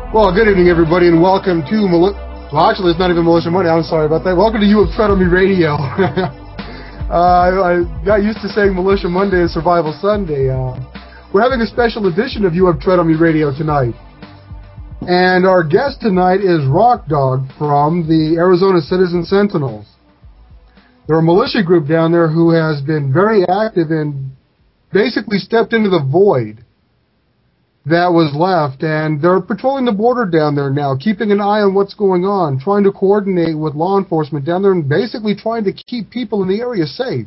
Well, good evening, everybody, and welcome to actually, it's not even Militia Monday. I'm sorry about that. Welcome to You Have Tread on Me Radio. I got used to saying Militia Monday and Survival Sunday. We're having a special edition of You Have Tread on Me Radio tonight. And our guest tonight is Rock Dog from the Arizona Citizen Sentinels. They're a militia group down there who has been very active and basically stepped into the void that was left, and they're patrolling the border down there now, keeping an eye on what's going on, trying to coordinate with law enforcement down there, and basically trying to keep people in the area safe.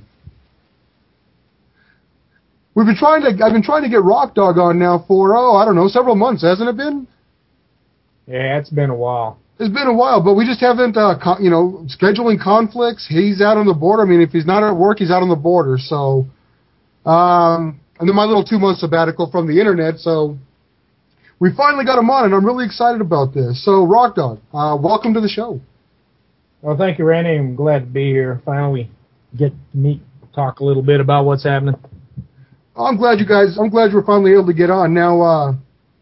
I've been trying to get Rock Dog on now for, several months, hasn't it been? Yeah, it's been a while. It's been a while, but we just haven't, scheduling conflicts. He's out on the border. I mean, if he's not at work, he's out on the border, so, and then my little 2-month sabbatical from the internet, so we finally got him on, and I'm really excited about this. So, Rock Dog, welcome to the show. Well, thank you, Randy. I'm glad to be here. Finally get to talk a little bit about what's happening. I'm glad you were finally able to get on. Now,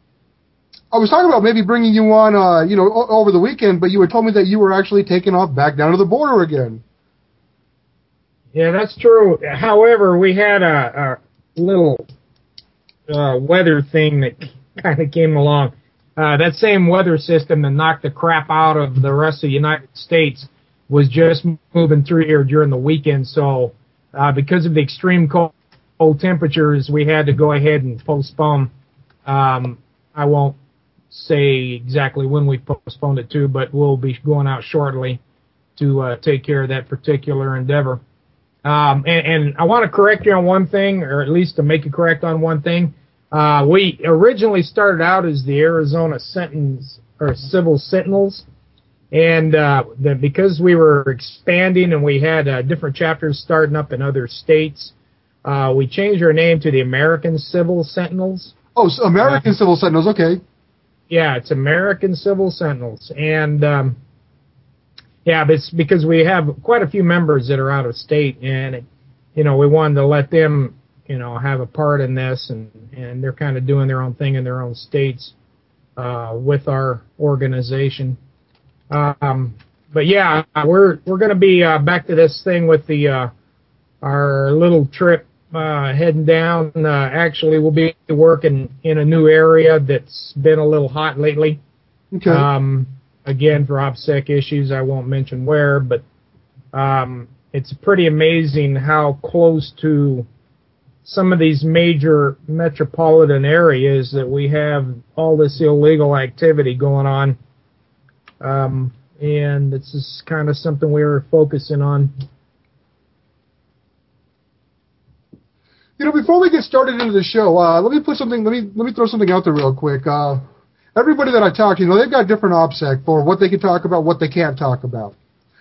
I was talking about maybe bringing you on, over the weekend, but you had told me that you were actually taking off back down to the border again. Yeah, that's true. However, we had a little weather thing that kind of came along. That same weather system that knocked the crap out of the rest of the United States was just moving through here during the weekend. So because of the extreme cold temperatures, we had to go ahead and postpone. I won't say exactly when we postponed it to, but we'll be going out shortly to take care of that particular endeavor. And I want to correct you on one thing, or at least to make you correct on one thing. We originally started out as the Arizona Civil Sentinels, and because we were expanding and we had different chapters starting up in other states, we changed our name to the American Civil Sentinels. Oh, so American Civil Sentinels, okay. Yeah, it's American Civil Sentinels, and but it's because we have quite a few members that are out of state, and we wanted to let them have a part in this, and they're kind of doing their own thing in their own states with our organization. But yeah, we're going to be back to this thing with our little trip heading down. Actually, we'll be working in a new area that's been a little hot lately. Okay. Again, for OPSEC issues, I won't mention where, but it's pretty amazing how close to some of these major metropolitan areas that we have all this illegal activity going on. And this is kind of something we were focusing on. Before we get started into the show, let me throw something out there real quick. Everybody that I talk to, they've got different OPSEC for what they can talk about, what they can't talk about.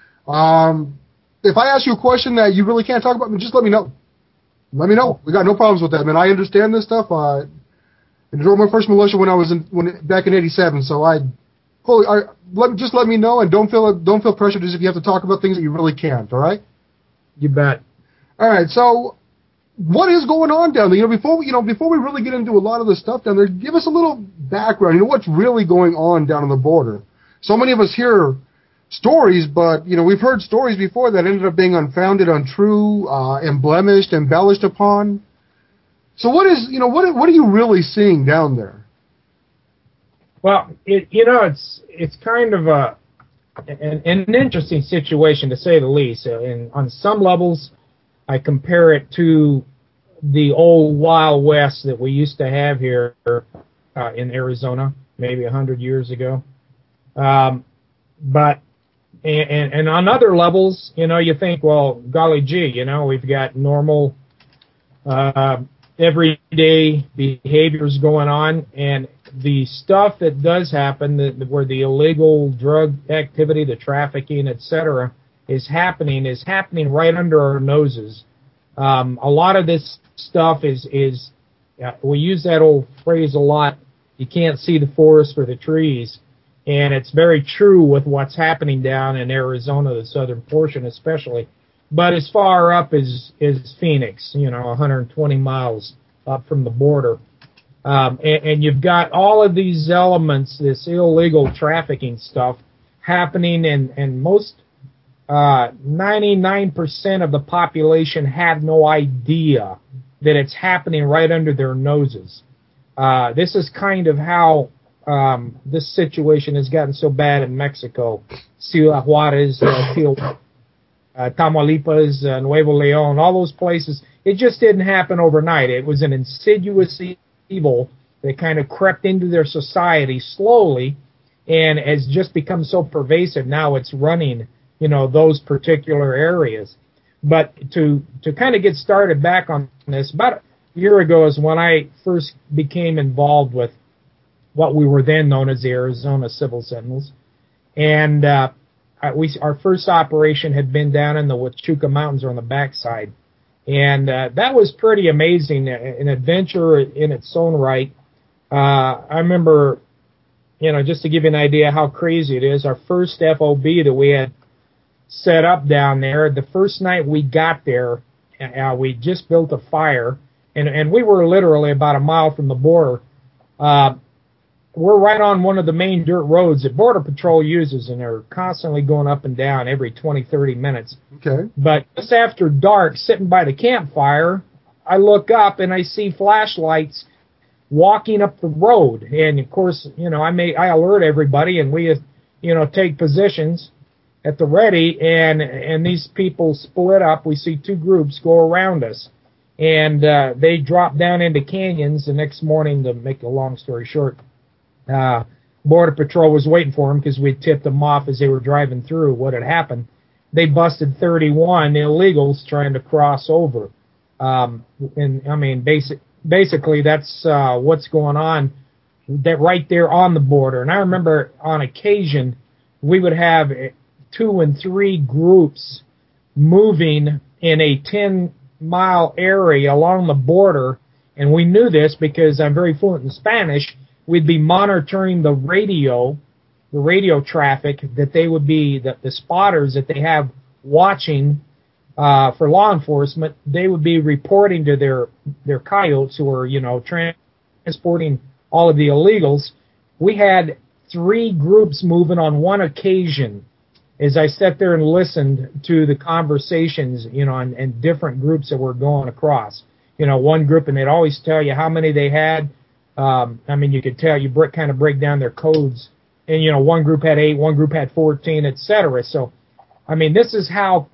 If I ask you a question that you really can't talk about, just let me know. Let me know. We got no problems with that, man. I understand this stuff. I enjoyed my first militia back in '87, so just let me know, and don't feel pressured as if you have to talk about things that you really can't. All right? You bet. All right. So, what is going on down there? Before we really get into a lot of the stuff down there, give us a little background. What's really going on down on the border? So many of us hear stories, but we've heard stories before that ended up being unfounded, untrue, embellished upon. So what are you really seeing down there? Well, it's kind of an interesting situation, to say the least. And on some levels, I compare it to the old Wild West that we used to have here in Arizona, maybe 100 years ago. But on other levels, you think, well, golly gee, we've got normal, everyday behaviors going on, and the stuff that does happen, where the illegal drug activity, the trafficking, etc., is happening right under our noses. A lot of this stuff is we use that old phrase a lot, you can't see the forest for the trees. And it's very true with what's happening down in Arizona, the southern portion especially. But as far up as Phoenix, 120 miles up from the border. And you've got all of these elements, this illegal trafficking stuff happening, and most 99% of the population have no idea that it's happening right under their noses. This is kind of how this situation has gotten so bad in Mexico. Ciudad Juarez, Tamaulipas, Nuevo León, all those places. It just didn't happen overnight. It was an insidious evil that kind of crept into their society slowly and has just become so pervasive. Now it's running, those particular areas. But to kind of get started back on this, about a year ago is when I first became involved with what we were then known as the Arizona Civil Sentinels. And our first operation had been down in the Huachuca Mountains or on the backside. And that was pretty amazing, an adventure in its own right. I remember, just to give you an idea how crazy it is, our first FOB that we had set up down there, the first night we got there, we just built a fire, and we were literally about a mile from the border. We're right on one of the main dirt roads that Border Patrol uses, and they're constantly going up and down every 20, 30 minutes. Okay. But just after dark, sitting by the campfire, I look up and I see flashlights walking up the road. And, of course, I alert everybody, and we, take positions at the ready, and these people split up. We see two groups go around us, and they drop down into canyons. The next morning, to make a long story short, Border Patrol was waiting for them because we tipped them off as they were driving through what had happened. They busted 31 illegals trying to cross over. Basically that's what's going on that right there on the border. And I remember on occasion we would have 2 and 3 groups moving in a 10-mile area along the border, and we knew this because I'm very fluent in Spanish. We'd be monitoring the radio traffic, that they would be the spotters that they have watching for law enforcement. They would be reporting to their coyotes who are, transporting all of the illegals. We had 3 groups moving on one occasion as I sat there and listened to the conversations, and different groups that were going across. One group, and they'd always tell you how many they had. You could tell, you kind of break down their codes. And, one group had 8, one group had 14, etc. So, this is how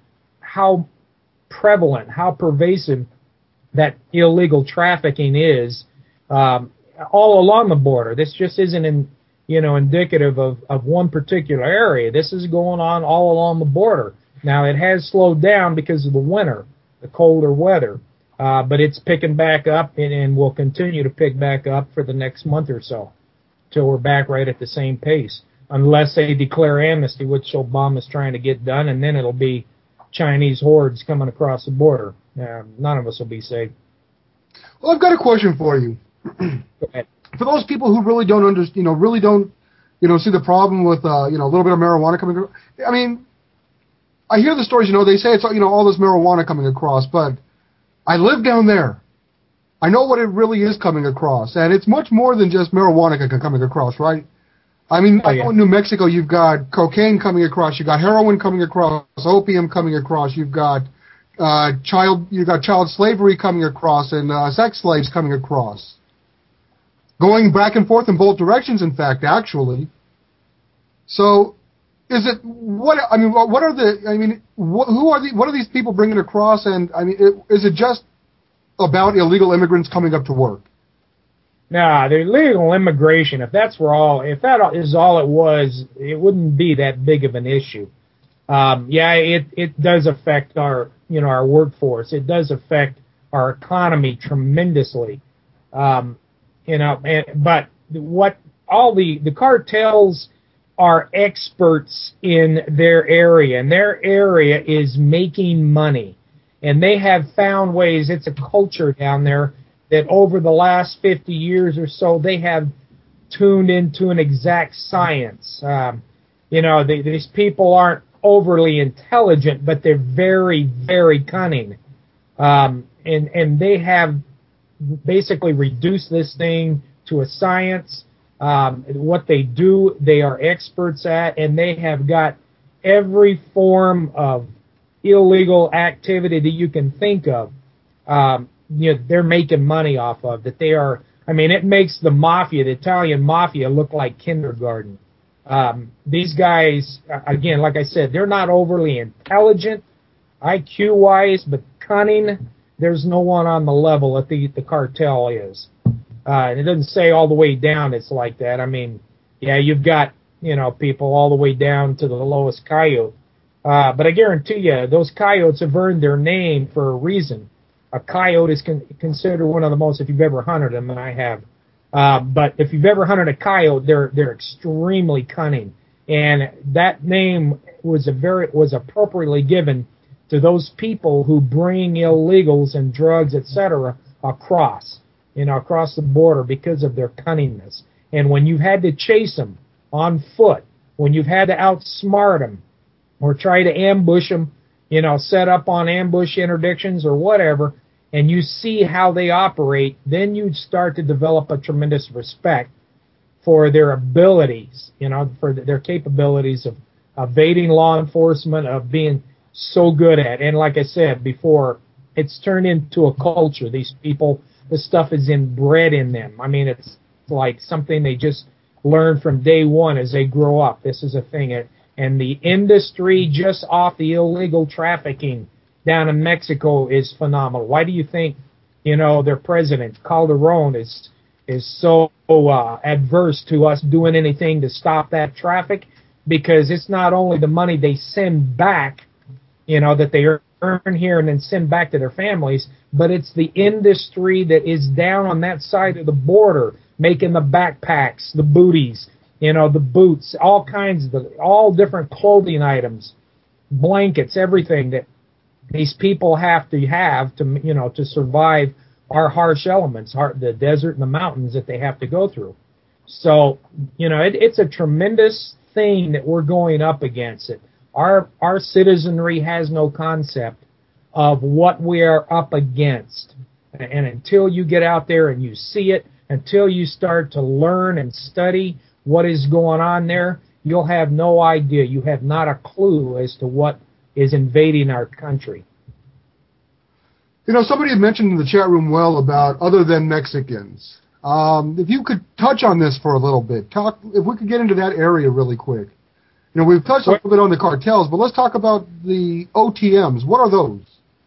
prevalent, how pervasive that illegal trafficking is all along the border. This just isn't indicative of one particular area. This is going on all along the border. Now, it has slowed down because of the winter, the colder weather. But it's picking back up and will continue to pick back up for the next month or so till we're back right at the same pace, unless they declare amnesty, which Obama's trying to get done, and then it'll be Chinese hordes coming across the border. None of us will be safe. Well, I've got a question for you. Go ahead. For those people who really don't understand, see the problem with, a little bit of marijuana coming across. I hear the stories, they say it's, all this marijuana coming across, but I live down there. I know what it really is coming across, and it's much more than just marijuana coming across, right? I know in New Mexico you've got cocaine coming across, you've got heroin coming across, opium coming across, you've got child slavery coming across, and sex slaves coming across, going back and forth in both directions. In fact, actually, so. What are these people bringing across? And is it just about illegal immigrants coming up to work? No, the illegal immigration, if that is all it was, it wouldn't be that big of an issue. It does affect our workforce. It does affect our economy tremendously. But what all the cartels are experts in their area, and their area is making money. And they have found ways, it's a culture down there, that over the last 50 years or so, they have tuned into an exact science. These people aren't overly intelligent, but they're very, very cunning. And they have basically reduced this thing to a science. What they do, they are experts at, and they have got every form of illegal activity that you can think of. They're making money off of that. They are. I mean, it makes the mafia, the Italian mafia, look like kindergarten. These guys, again, like I said, they're not overly intelligent, IQ-wise, but cunning. There's no one on the level that the cartel is. And it doesn't say all the way down it's like that. I mean, yeah, you've got, people all the way down to the lowest coyote. But I guarantee you, those coyotes have earned their name for a reason. A coyote is considered one of the most, if you've ever hunted them, and I have. But if you've ever hunted a coyote, they're extremely cunning. And that name was appropriately given to those people who bring illegals and drugs, etc., across the border because of their cunningness. And when you've had to chase them on foot, when you've had to outsmart them or try to ambush them, set up on ambush interdictions or whatever, and you see how they operate, then you start to develop a tremendous respect for their abilities, for their capabilities of evading law enforcement, of being so good at. And like I said before, it's turned into a culture. These people, this stuff is inbred in them. I mean, it's like something they just learn from day one as they grow up. This is a thing. And the industry just off the illegal trafficking down in Mexico is phenomenal. Why do you think, their president, Calderon, is so adverse to us doing anything to stop that traffic? Because it's not only the money they send back, that they earn here and then send back to their families, but it's the industry that is down on that side of the border making the backpacks, the booties, the boots, all different clothing items, blankets, everything that these people have to survive our harsh elements, the desert and the mountains that they have to go through. So, it's a tremendous thing that we're going up against. It. Our citizenry has no concept of what we are up against. And until you get out there and you see it, until you start to learn and study what is going on there, you'll have no idea. You have not a clue as to what is invading our country. Somebody had mentioned in the chat room about other than Mexicans. If you could touch on this for a little bit, if we could get into that area really quick. We've touched a little bit on the cartels, but let's talk about the OTMs. What are those?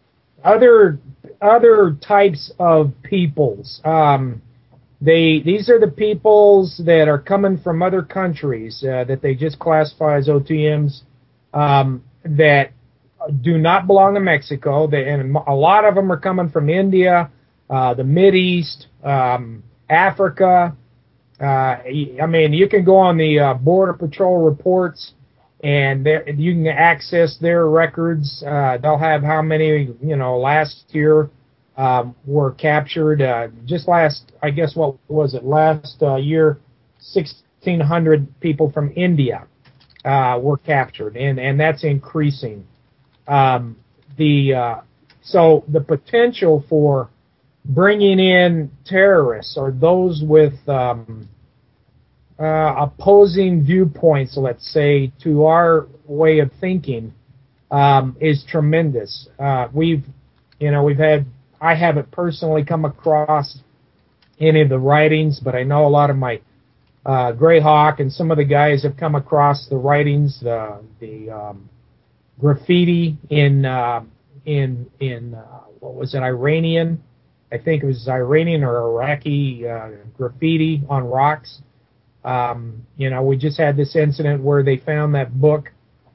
Other types of peoples. These are the peoples that are coming from other countries that they just classify as OTMs that do not belong to Mexico. And a lot of them are coming from India, the Mideast, Africa. You can go on the Border Patrol reports, and you can access their records. They'll have how many, last year were captured. Just last year, 1,600 people from India were captured, and that's increasing. So the potential for bringing in terrorists or those with opposing viewpoints, let's say, to our way of thinking, is tremendous. I haven't personally come across any of the writings, but I know a lot of my Greyhawk and some of the guys have come across the writings, the graffiti in what was it, Iranian? I think it was Iranian or Iraqi graffiti on rocks. We just had this incident where they found that book,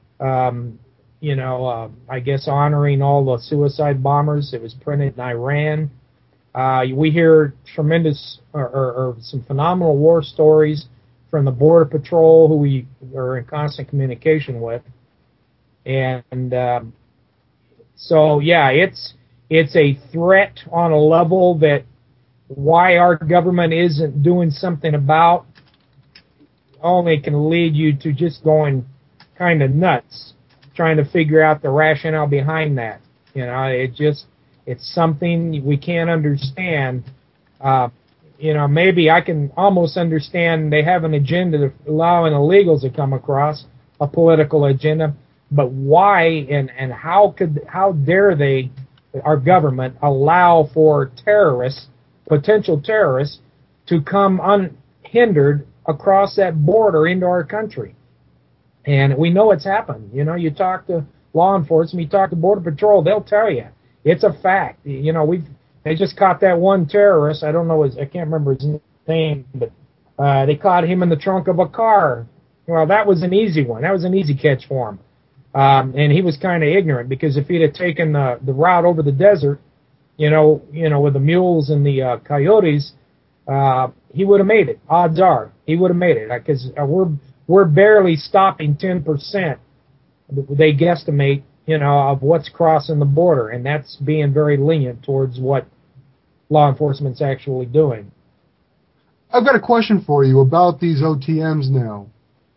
I guess honoring all the suicide bombers. It was printed in Iran. We hear tremendous or some phenomenal war stories from the Border Patrol, who we are in constant communication with. And so, yeah, it's a threat on a level that why our government isn't doing something about only can lead you to just going kind of nuts, trying to figure out the rationale behind that. It's something we can't understand Maybe I can almost understand they have an agenda of allowing illegals to come across, a political agenda, but why and how dare they, our government, allow for terrorists, potential terrorists, to come unhindered across that border into our country? And we know it's happened. You talk to law enforcement, you talk to Border Patrol, they'll tell you it's a fact. They just caught that one terrorist. I don't know I can't remember his name, but they caught him in the trunk of a car. Well, that was an easy one. That was an easy catch for him. And he was kind of ignorant, because if he'd have taken the route over the desert, with the mules and the coyotes, he would have made it. Odds are he would have made it, because we're barely stopping 10%. They guesstimate, of what's crossing the border, and that's being very lenient towards what law enforcement's actually doing. I've got a question for you about these OTMs now.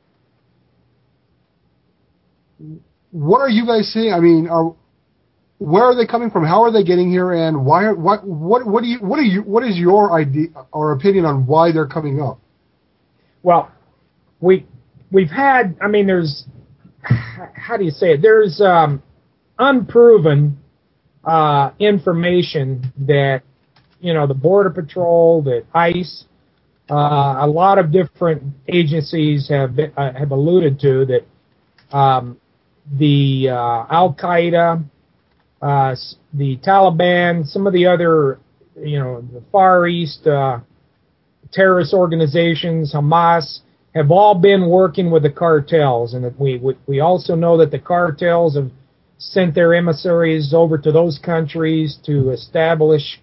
What are you guys seeing? I mean, where are they coming from? How are they getting here? And why? What is your idea or opinion on why they're coming up? Well, we've had. I mean, there's. How do you say it? There's unproven information that the Border Patrol, that ICE, a lot of different agencies have alluded to that. The Al-Qaeda, the Taliban, some of the other, the Far East terrorist organizations, Hamas, have all been working with the cartels. And that we also know that the cartels have sent their emissaries over to those countries to establish,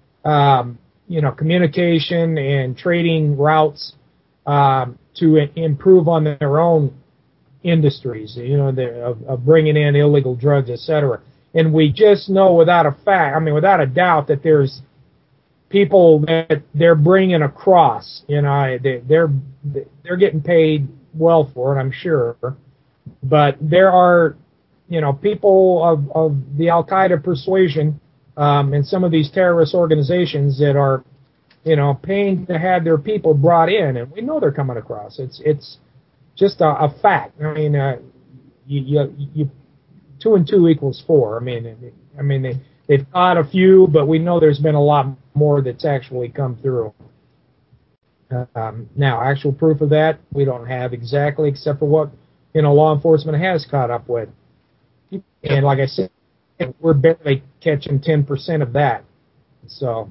communication and trading routes to improve on their own industries, of bringing in illegal drugs, etc. And we just know without a doubt, that there's people that they're bringing across. They're getting paid well for it, I'm sure. But there are, people of the Al-Qaeda persuasion and some of these terrorist organizations that are, paying to have their people brought in, and we know they're coming across. It's just a fact. I mean, you 2 and 2 equals 4. I mean, they've caught a few, but we know there's been a lot more that's actually come through. Now, actual proof of that we don't have exactly, except for what law enforcement has caught up with. And like I said, we're barely catching 10% of that. So,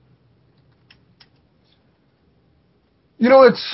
it's.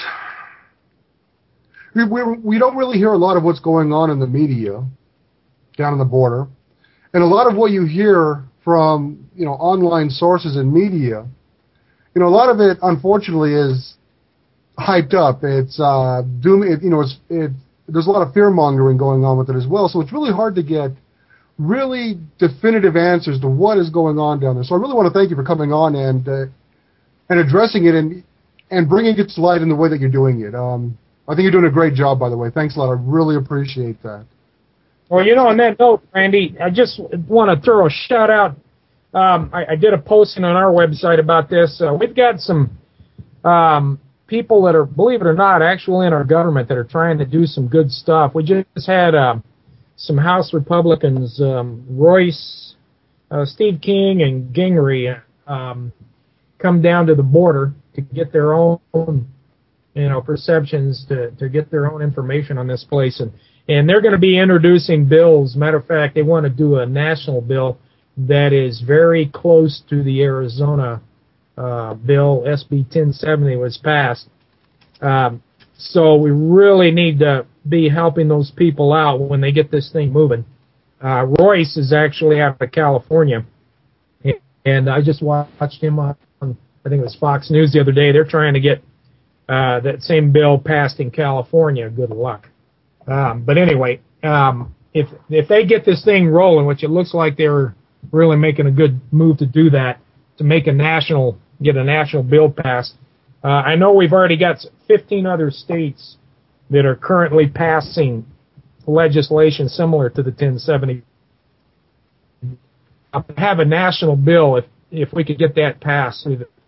We don't really hear a lot of what's going on in the media down on the border. And a lot of what you hear from, online sources and media, a lot of it, unfortunately, is hyped up. It's doom. There's a lot of fear-mongering going on with it as well. So it's really hard to get really definitive answers to what is going on down there. So I really want to thank you for coming on and addressing it and bringing it to light in the way that you're doing it. I think you're doing a great job, by the way. Thanks a lot. I really appreciate that. Well, on that note, Randy, I just want to throw a shout out. I did a posting on our website about this. We've got some people that are, believe it or not, actually in our government that are trying to do some good stuff. We just had some House Republicans, Royce, Steve King, and Gingrey, come down to the border to get their own perceptions, to get their own information on this place. And they're going to be introducing bills. Matter of fact, they want to do a national bill that is very close to the Arizona bill. SB 1070 was passed. So we really need to be helping those people out when they get this thing moving. Royce is actually out of California. And I just watched him on, I think it was Fox News the other day. They're trying to get that same bill passed in California. Good luck. But anyway, if they get this thing rolling, which it looks like they're really making a good move to do that, to make get a national bill passed. I know we've already got 15 other states that are currently passing legislation similar to the 1070. Have a national bill if we could get that passed through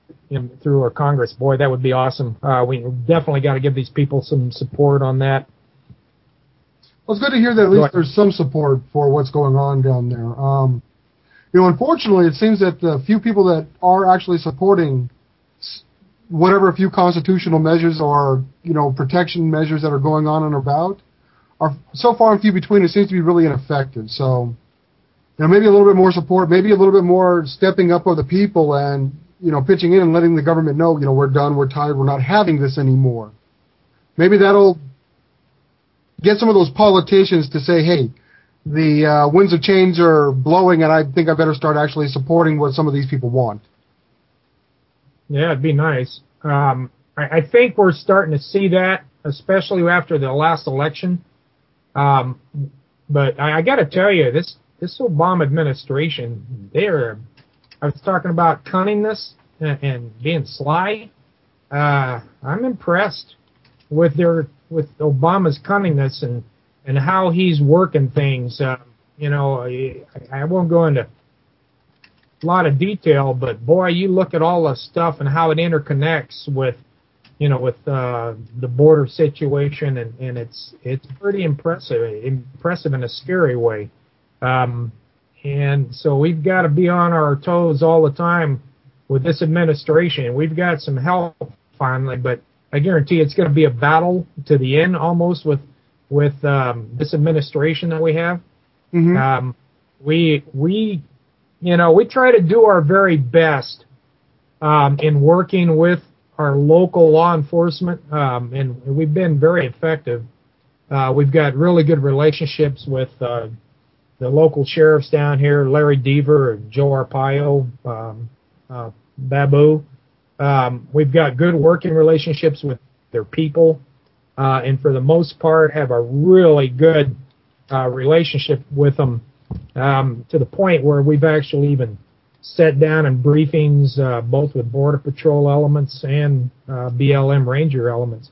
through our Congress. Boy, that would be awesome. We definitely got to give these people some support on that. Well, it's good to hear that at least there's some support for what's going on down there. Unfortunately, it seems that the few people that are actually supporting whatever few constitutional measures or, protection measures that are going on and about are so far and few between, it seems to be really ineffective. So, maybe a little bit more support, maybe a little bit more stepping up of the people and, pitching in and letting the government know, we're done, we're tired, we're not having this anymore. Maybe that'll get some of those politicians to say, hey, the winds of change are blowing, and I think I better start actually supporting what some of these people want. Yeah, it'd be nice. I think we're starting to see that, especially after the last election. But I got to tell you, this Obama administration, I was talking about cunningness and being sly. I'm impressed with Obama's cunningness and how he's working things. I won't go into a lot of detail, but boy, you look at all the stuff and how it interconnects with the border situation, and it's pretty impressive in a scary way. And so we've got to be on our toes all the time with this administration. We've got some help finally, but I guarantee it's going to be a battle to the end almost with this administration that we have. Mm-hmm. We try to do our very best in working with our local law enforcement, and we've been very effective. We've got really good relationships with the local sheriffs down here, Larry Deaver, Joe Arpaio, Babu. We've got good working relationships with their people, and for the most part have a really good relationship with them, to the point where we've actually even sat down in briefings both with Border Patrol elements and BLM Ranger elements.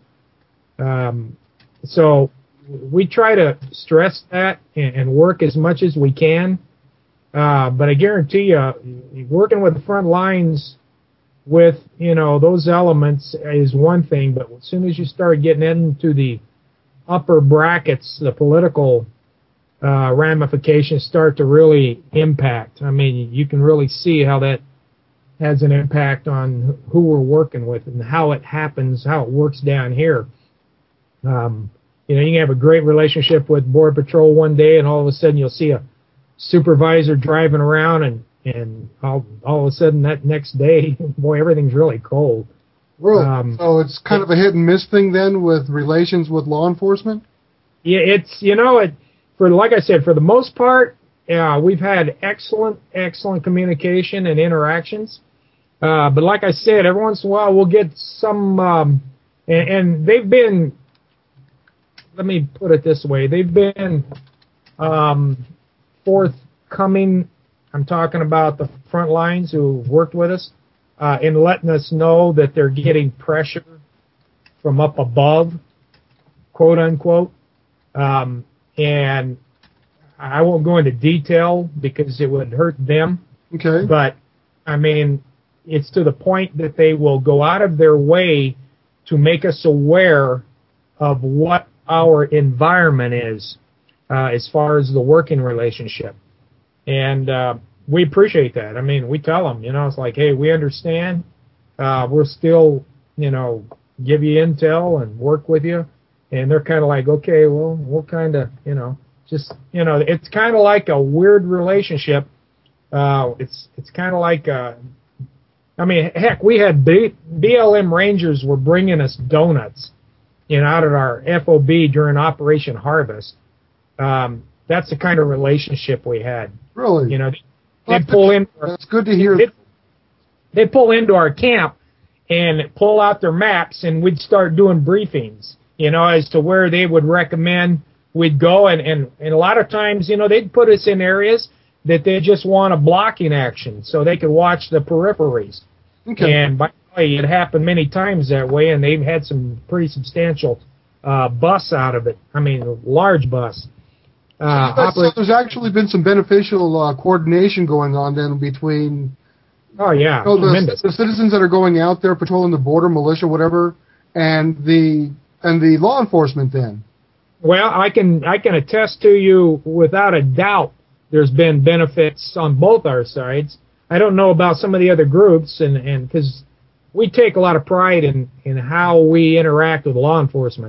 So we try to stress that and work as much as we can. But I guarantee you, working with the front lines with, those elements is one thing, but as soon as you start getting into the upper brackets, the political ramifications start to really impact. I mean, you can really see how that has an impact on who we're working with and how it happens, how it works down here. You can have a great relationship with Border Patrol one day, and all of a sudden you'll see a supervisor driving around, and all of a sudden that next day, boy, everything's really cold. Really? So it's kind of a hit and miss thing then with relations with law enforcement? Yeah, it's, like I said, for the most part, we've had excellent communication and interactions. But like I said, every once in a while we'll get some, and they've been, let me put it this way, they've been forthcoming. I'm talking about the front lines who worked with us in letting us know that they're getting pressure from up above, quote unquote. And I won't go into detail because it would hurt them. Okay. But, I mean, it's to the point that they will go out of their way to make us aware of what our environment is as far as the working relationship. And we appreciate that. I mean, we tell them, it's like, hey, we understand. We're still, give you intel and work with you. And they're kind of like, okay, well, we'll kind of, just, it's kind of like a weird relationship. It's kind of like, heck, we had BLM Rangers were bringing us donuts, out at our FOB during Operation Harvest. That's the kind of relationship we had. Really? They'd pull in. That's good to hear. They'd pull into our camp and pull out their maps, and we'd start doing briefings, as to where they would recommend we'd go. And a lot of times, they'd put us in areas that they just want a blocking action so they could watch the peripheries. Okay. And by the way, it happened many times that way, and they've had some pretty substantial busts out of it. I mean, large busts. So there's actually been some beneficial coordination going on then between, Oh yeah, So tremendous. the citizens that are going out there patrolling the border, militia, whatever, and the law enforcement then. Well, I can attest to you without a doubt. There's been benefits on both our sides. I don't know about some of the other groups, and because we take a lot of pride in how we interact with law enforcement.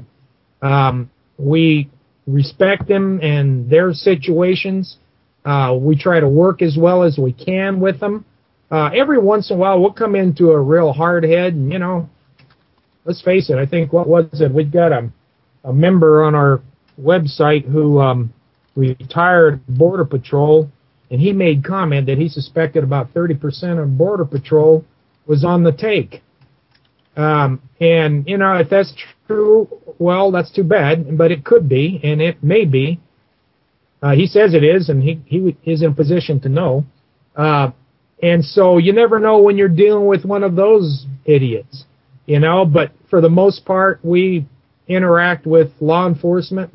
We respect them and their situations. We try to work as well as we can with them. Every once in a while, we'll come into a real hard head, and let's face it. I think what was it? We've got a member on our website who retired Border Patrol, and he made comment that he suspected about 30% of Border Patrol was on the take. And if that's true, well, that's too bad, but it could be, and it may be. He says it is, and he is in a position to know. And so you never know when you're dealing with one of those idiots, but for the most part, we interact with law enforcement.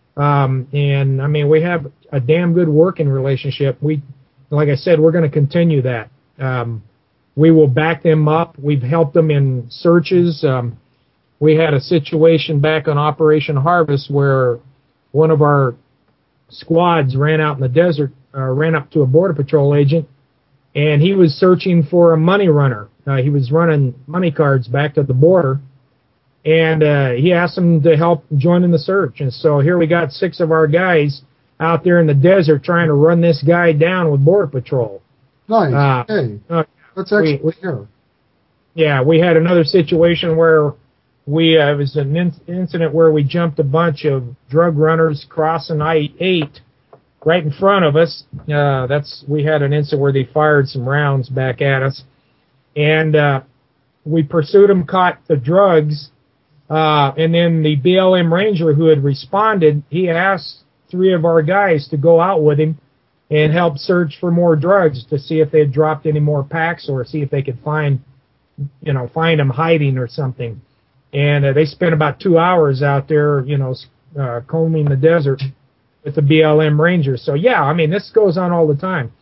And I mean, we have a damn good working relationship. Like I said, we're going to continue that. We will back them up. We've helped them in searches. We had a situation back on Operation Harvest where one of our squads ran out in the desert, ran up to a Border Patrol agent, and he was searching for a money runner. He was running money cards back to the border, and he asked him to help join in the search. And so here we got 6 of our guys out there in the desert trying to run this guy down with Border Patrol. Nice. Hey, that's excellent. Yeah, we had another situation where it was an incident where we jumped a bunch of drug runners crossing I-8 right in front of us. We had an incident where they fired some rounds back at us, and we pursued them, caught the drugs, and then the BLM ranger who had responded, he asked 3 of our guys to go out with him and help search for more drugs to see if they had dropped any more packs or see if they could find them hiding or something. And they spent about 2 hours out there, combing the desert with the BLM Rangers. So, yeah, I mean, this goes on all the time.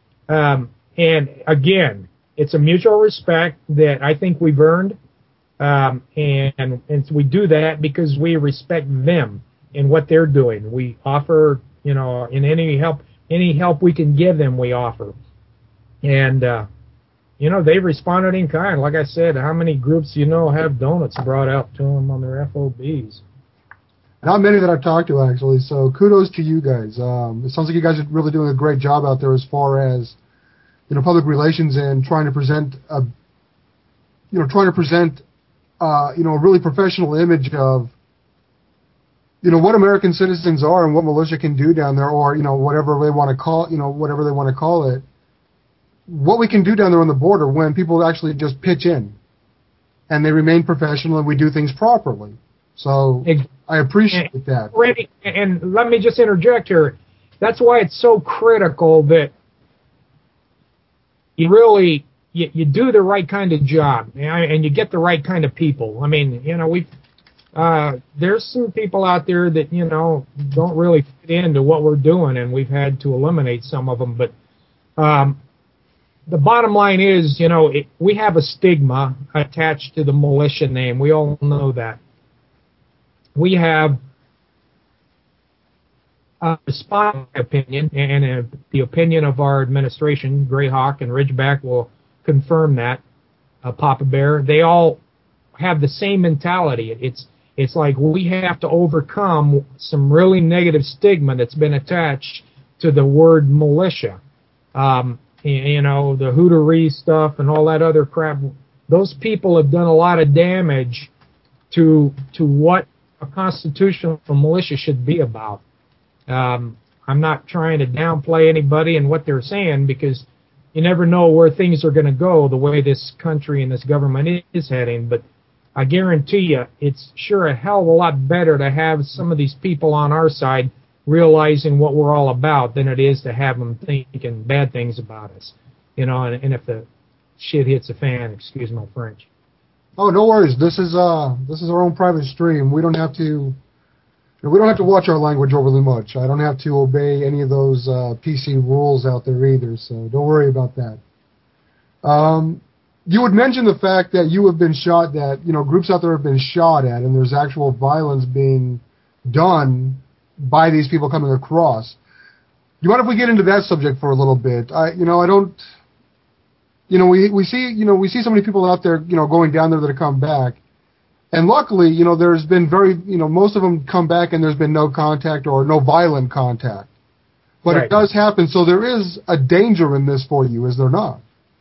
And, again, it's a mutual respect that I think we've earned. And we do that because we respect them and what they're doing. We offer, in any help we can give them, we offer. And, they've responded in kind. Like I said, how many groups have donuts brought out to them on their FOBs? Not many that I've talked to, actually, so kudos to you guys. It sounds like you guys are really doing a great job out there as far as, public relations and trying to present a really professional image of, what American citizens are and what militia can do down there, or, whatever they want to call it. What we can do down there on the border when people actually just pitch in and they remain professional and we do things properly. So I appreciate that. Randy, and let me just interject here. That's why it's so critical that you really you do the right kind of job and you get the right kind of people. I mean, there's some people out there that don't really fit into what we're doing, and we've had to eliminate some of them. But the bottom line is, we have a stigma attached to the militia name. We all know that. We have a spot opinion, and the opinion of our administration, Greyhawk and Ridgeback will confirm that, Papa Bear. They all have the same mentality. It's like we have to overcome some really negative stigma that's been attached to the word militia. The hootery stuff and all that other crap. Those people have done a lot of damage to what a constitutional militia should be about. I'm not trying to downplay anybody and what they're saying, because you never know where things are going to go the way this country and this government is heading. But I guarantee you, it's sure a hell of a lot better to have some of these people on our side realizing what we're all about than it is to have them thinking bad things about us. And if the shit hits the fan, excuse my French. Oh, no worries. This is our own private stream. We don't have to watch our language overly much. I don't have to obey any of those PC rules out there either, so don't worry about that. You would mention the fact that you have been shot at, groups out there have been shot at, and there's actual violence being done by these people coming across. You mind if we get into that subject for a little bit? We see so many people out there, going down there that have come back. And luckily, there's been most of them come back and there's been no contact or no violent contact. But It does happen, so there is a danger in this for you, is there not?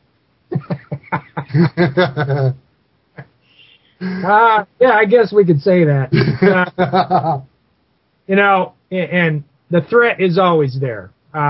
Yeah, I guess we could say that. And the threat is always there.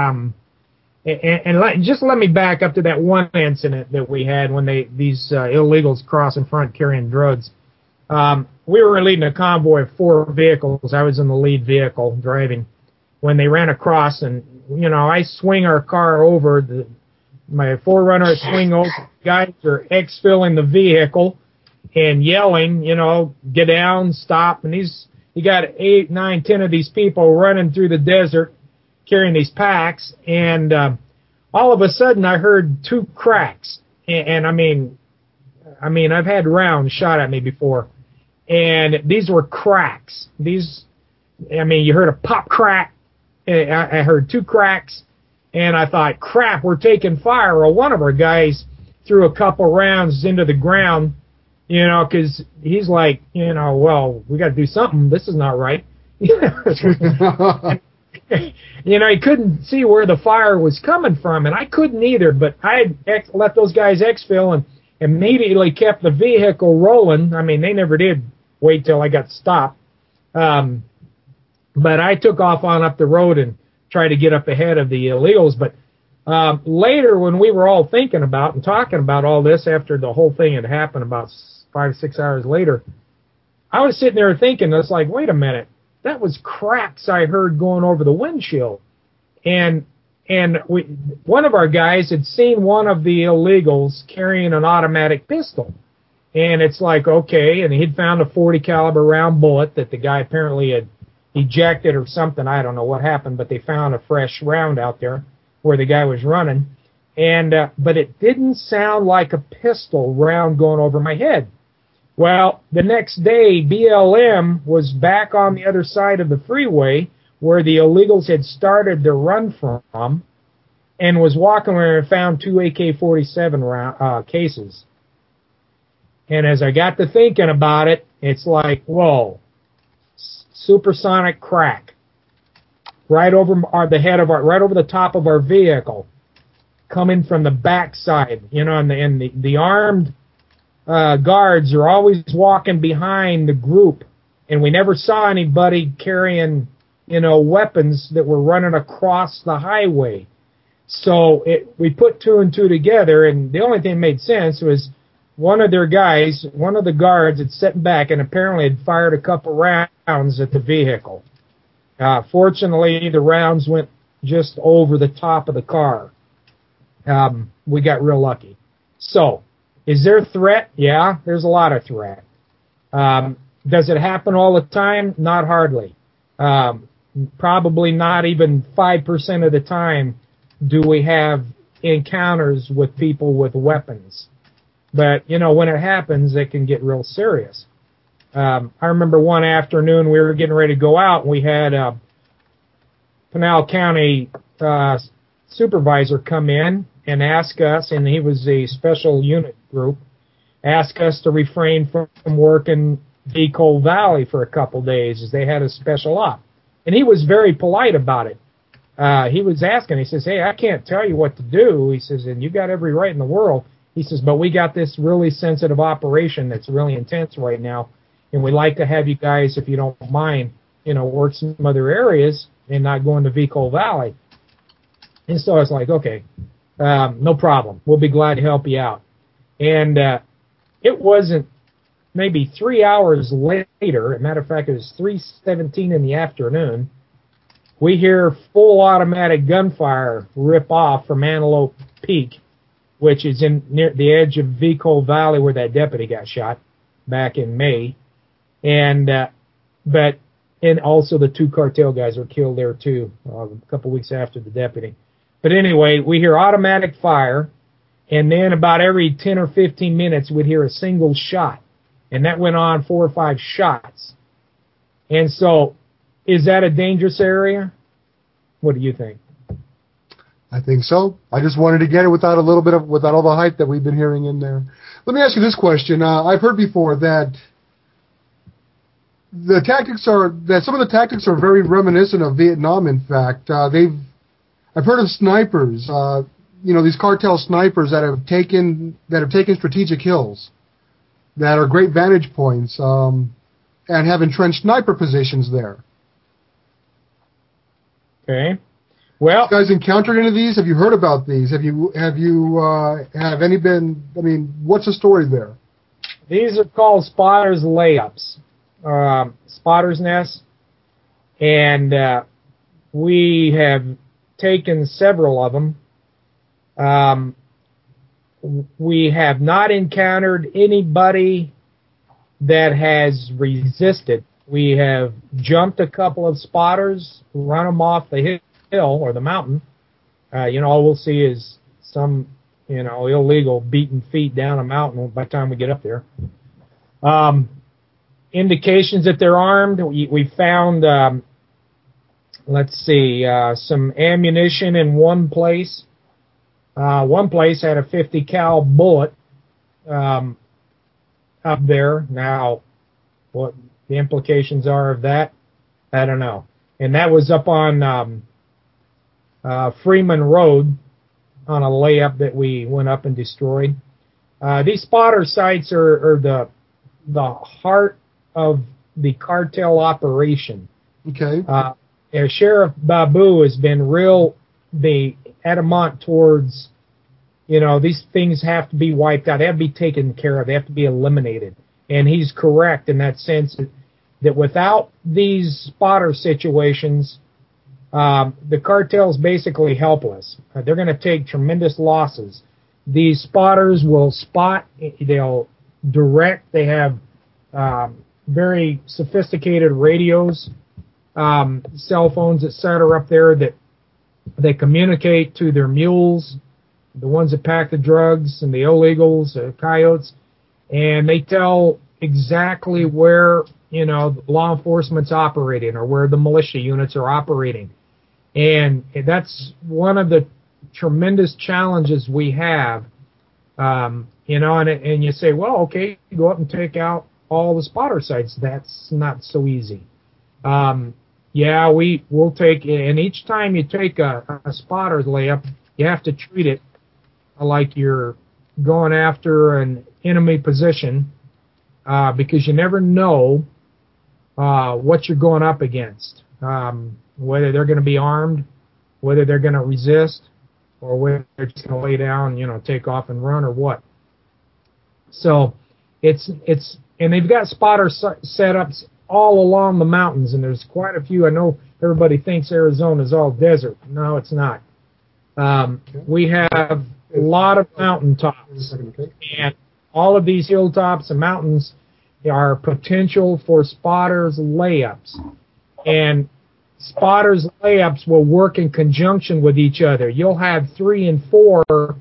Just let me back up to that one incident that we had when these illegals crossed in front carrying drugs. We were leading a convoy of 4 vehicles. I was in the lead vehicle driving when they ran across, and I swing our car over. My Forerunner swing over. Guys are exfilling the vehicle and yelling, get down, stop. And you got 8, 9, 10 of these people running through the desert carrying these packs, and all of a sudden I heard 2 cracks. And I mean, I've had rounds shot at me before, and these were cracks. You heard a pop crack. I heard 2 cracks, and I thought, crap, we're taking fire. Well, one of our guys threw a couple rounds into the ground, because he's like, well, we got to do something. This is not right. He couldn't see where the fire was coming from, and I couldn't either, but I let those guys exfil and immediately kept the vehicle rolling. They never did wait till I got stopped. But I took off on up the road and tried to get up ahead of the illegals. But later, when we were all thinking about and talking about all this after the whole thing had happened about 5 or 6 hours later, I was sitting there thinking, it's like, wait a minute, that was cracks I heard going over the windshield. And one of our guys had seen one of the illegals carrying an automatic pistol. And it's like, okay, and he'd found a .40 caliber round bullet that the guy apparently had ejected or something. I don't know what happened, but they found a fresh round out there where the guy was running. And but it didn't sound like a pistol round going over my head. Well, the next day, BLM was back on the other side of the freeway where the illegals had started their run from, and was walking where and found 2 AK-47 cases. And as I got to thinking about it, it's like, whoa, supersonic crack right over the head of right over the top of our vehicle, coming from the backside. And the armed guards are always walking behind the group, and we never saw anybody carrying, weapons that were running across the highway. So we put 2 and 2 together, and the only thing that made sense was one of their guys, one of the guards, had sat back and apparently had fired a couple rounds at the vehicle. Fortunately, the rounds went just over the top of the car. We got real lucky. So, is there a threat? Yeah, there's a lot of threat. Does it happen all the time? Not hardly. Probably not even 5% of the time do we have encounters with people with weapons. But, when it happens, it can get real serious. I remember one afternoon we were getting ready to go out, and we had a Pinal County supervisor come in and ask us, and he was a special unit group, ask us to refrain from working Vico Valley for a couple days as they had a special op. And he was very polite about it. He was asking, he says, hey, I can't tell you what to do. He says, and you got every right in the world. He says, but we got this really sensitive operation that's really intense right now, and we'd like to have you guys, if you don't mind, work some other areas and not go into Vico Valley. And so I was like, okay, no problem. We'll be glad to help you out. And it wasn't maybe 3 hours later, as a matter of fact, it was 3:17 in the afternoon, we hear full automatic gunfire rip off from Antelope Peak, which is near the edge of Vico Valley where that deputy got shot back in May. And also the 2 cartel guys were killed there too, a couple weeks after the deputy. But anyway, we hear automatic fire, And then about every 10 or 15 minutes, we'd hear a single shot. And that went on 4 or 5 shots. And so, is that a dangerous area? What do you think? I think so. I just wanted to get it without all the hype that we've been hearing in there. Let me ask you this question. I've heard before that some of the tactics are very reminiscent of Vietnam. In fact, I've heard of snipers. These cartel snipers that have taken strategic hills that are great vantage points and have entrenched sniper positions there. Okay. Well, have you guys encountered any of these? Have you heard about these? Have any been? I mean, what's the story there? These are called spotters layups, spotters nests, and we have taken several of them. We have not encountered anybody that has resisted. We have jumped a couple of spotters, run them off the hill or the mountain. All we'll see is some, illegal beating feet down a mountain by the time we get up there. Indications that they're armed. We found, some ammunition in one place. One place had a 50 cal bullet up there. Now, what the implications are of that, I don't know. And that was up on Freeman Road on a layup that we went up and destroyed. These spotter sites are the heart of the cartel operation. Okay. Sheriff Babu has been the adamant towards, these things have to be wiped out. They have to be taken care of. They have to be eliminated. And he's correct in that sense that without these spotter situations, the cartel's basically helpless. They're going to take tremendous losses. These spotters will spot, they'll direct, they have very sophisticated radios, cell phones, etc. up there that they communicate to their mules, the ones that pack the drugs and the illegals, coyotes, and they tell exactly where, law enforcement's operating or where the militia units are operating. And that's one of the tremendous challenges we have, and you say, well, okay, go up and take out all the spotter sites. That's not so easy. Yeah, we'll take, and each time you take a spotter's layup, you have to treat it like you're going after an enemy position, because you never know what you're going up against, whether they're going to be armed, whether they're going to resist, or whether they're just going to lay down, take off and run or what. So and they've got spotter setups all along the mountains, and there's quite a few. I know everybody thinks Arizona is all desert. No, it's not. We have a lot of mountain tops, and all of these hilltops and mountains are potential for spotters layups. And spotters layups will work in conjunction with each other. You'll have 3 and 4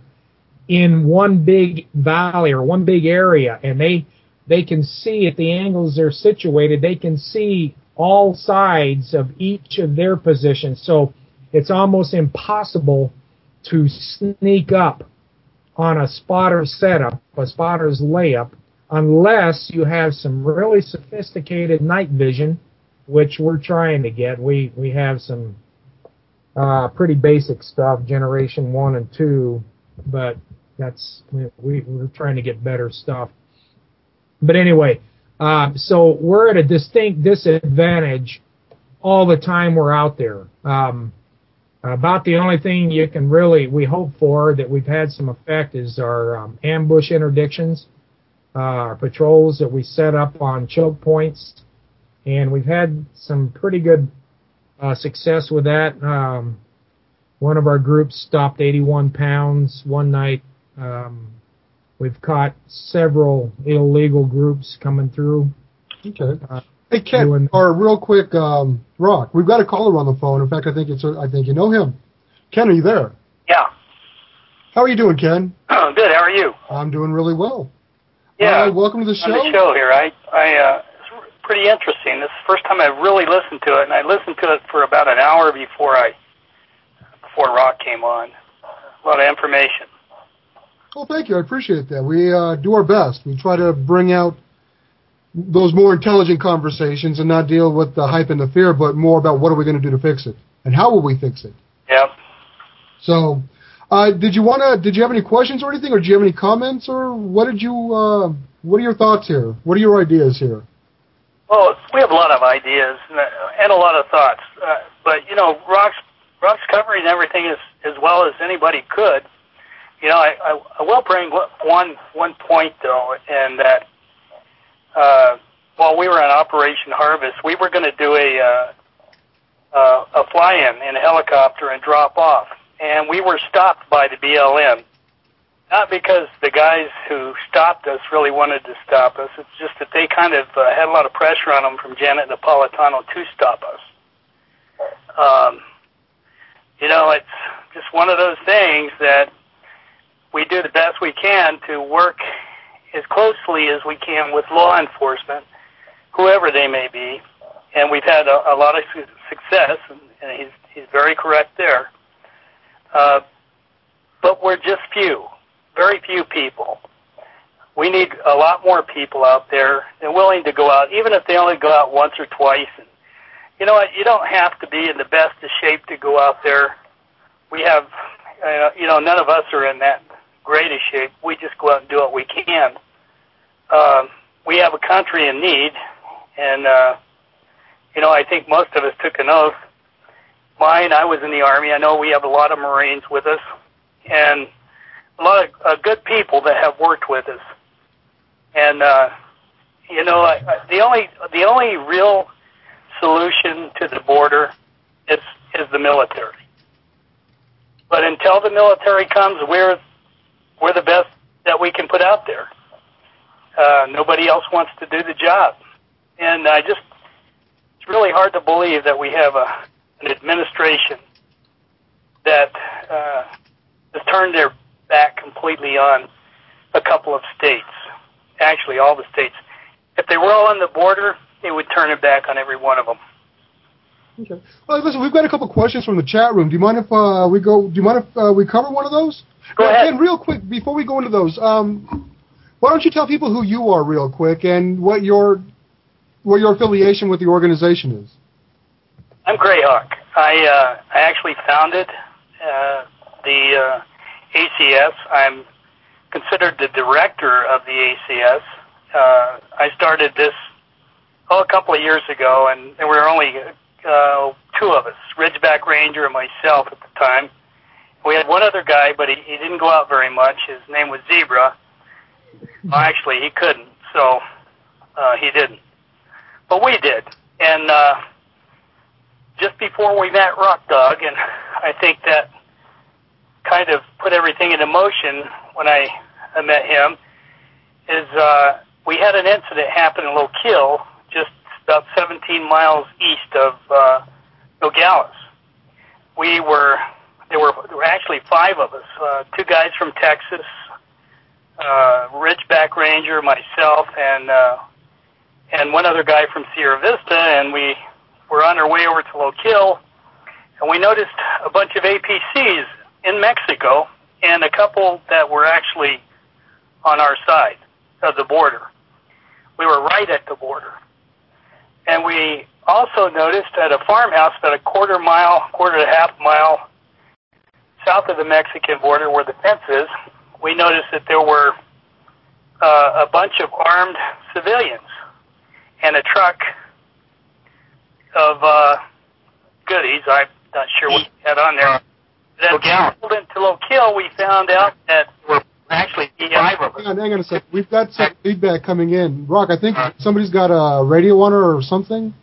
in one big valley or one big area, and they can see at the angles they're situated, they can see all sides of each of their positions. So it's almost impossible to sneak up on a spotter setup, a spotter's layup, unless you have some really sophisticated night vision, which we're trying to get. We have some pretty basic stuff, generation 1 and 2, but we're trying to get better stuff. But anyway, so we're at a distinct disadvantage all the time we're out there. About the only thing you can we hope for that we've had some effect is our ambush interdictions, our patrols that we set up on choke points, and we've had some pretty good success with that. One of our groups stopped 81 pounds one night. We've caught several illegal groups coming through. Okay. Hey, Ken, or real quick, Rock, we've got a caller on the phone. In fact, I think you know him. Ken, are you there? Yeah. How are you doing, Ken? Oh, good. How are you? I'm doing really well. Yeah. Welcome to the show. On the show here. It's pretty interesting. This is the first time I really listened to it, and I listened to it for about an hour before Rock came on. A lot of information. Well, thank you. I appreciate that. We do our best. We try to bring out those more intelligent conversations and not deal with the hype and the fear, but more about what are we going to do to fix it and how will we fix it. Yep. So, did you have any questions or anything, or do you have any comments, or what are your thoughts here? What are your ideas here? Well, we have a lot of ideas and a lot of thoughts, but Rock's covering everything as well as anybody could. I will bring one point though, and that while we were on Operation Harvest, we were going to do a fly-in a helicopter and drop off. And we were stopped by the BLM. Not because the guys who stopped us really wanted to stop us. It's just that they kind of had a lot of pressure on them from Janet Napolitano to stop us. It's just one of those things that we do the best we can to work as closely as we can with law enforcement, whoever they may be. And we've had a lot of success, and he's very correct there. But we're just very few people. We need a lot more people out there and willing to go out, even if they only go out once or twice. And you know what? You don't have to be in the best of shape to go out there. We have, none of us are in that great a shape. We just go out and do what we can. We have a country in need, and, I think most of us took an oath. I was in the Army. I know we have a lot of Marines with us, and a lot of good people that have worked with us. And the only real solution to the border is the military. But until the military comes, we're the best that we can put out there. Nobody else wants to do the job, and it's really hard to believe that we have an administration that has turned their back completely on a couple of states. Actually, all the states. If they were all on the border, they would turn it back on every one of them. Okay. Well, listen, we've got a couple questions from the chat room. Do you mind if we cover one of those? Go ahead. And real quick, before we go into those, why don't you tell people who you are real quick and what your affiliation with the organization is? I'm Greyhawk. I actually founded the ACS. I'm considered the director of the ACS. I started this a couple of years ago, and there were only two of us, Ridgeback Ranger and myself at the time. We had one other guy, but he didn't go out very much. His name was Zebra. Well, actually, he couldn't, so he didn't. But we did. And just before we met Rock Dog, and I think that kind of put everything into motion when I met him, is we had an incident happen in Lokiel, just about 17 miles east of Nogales. There were actually five of us, two guys from Texas, Ridgeback Ranger, myself, and one other guy from Sierra Vista, and we were on our way over to Lokiel, and we noticed a bunch of APCs in Mexico and a couple that were actually on our side of the border. We were right at the border. And we also noticed at a farmhouse about a quarter and a half mile south of the Mexican border where the fence is, we noticed that there were a bunch of armed civilians and a truck of goodies. I'm not sure what they had on there. As we pulled into Lokiel, we found out that there were actually five of us. Hang on a second. We've got some feedback coming in. Rock, I think somebody's got a radio on her or something.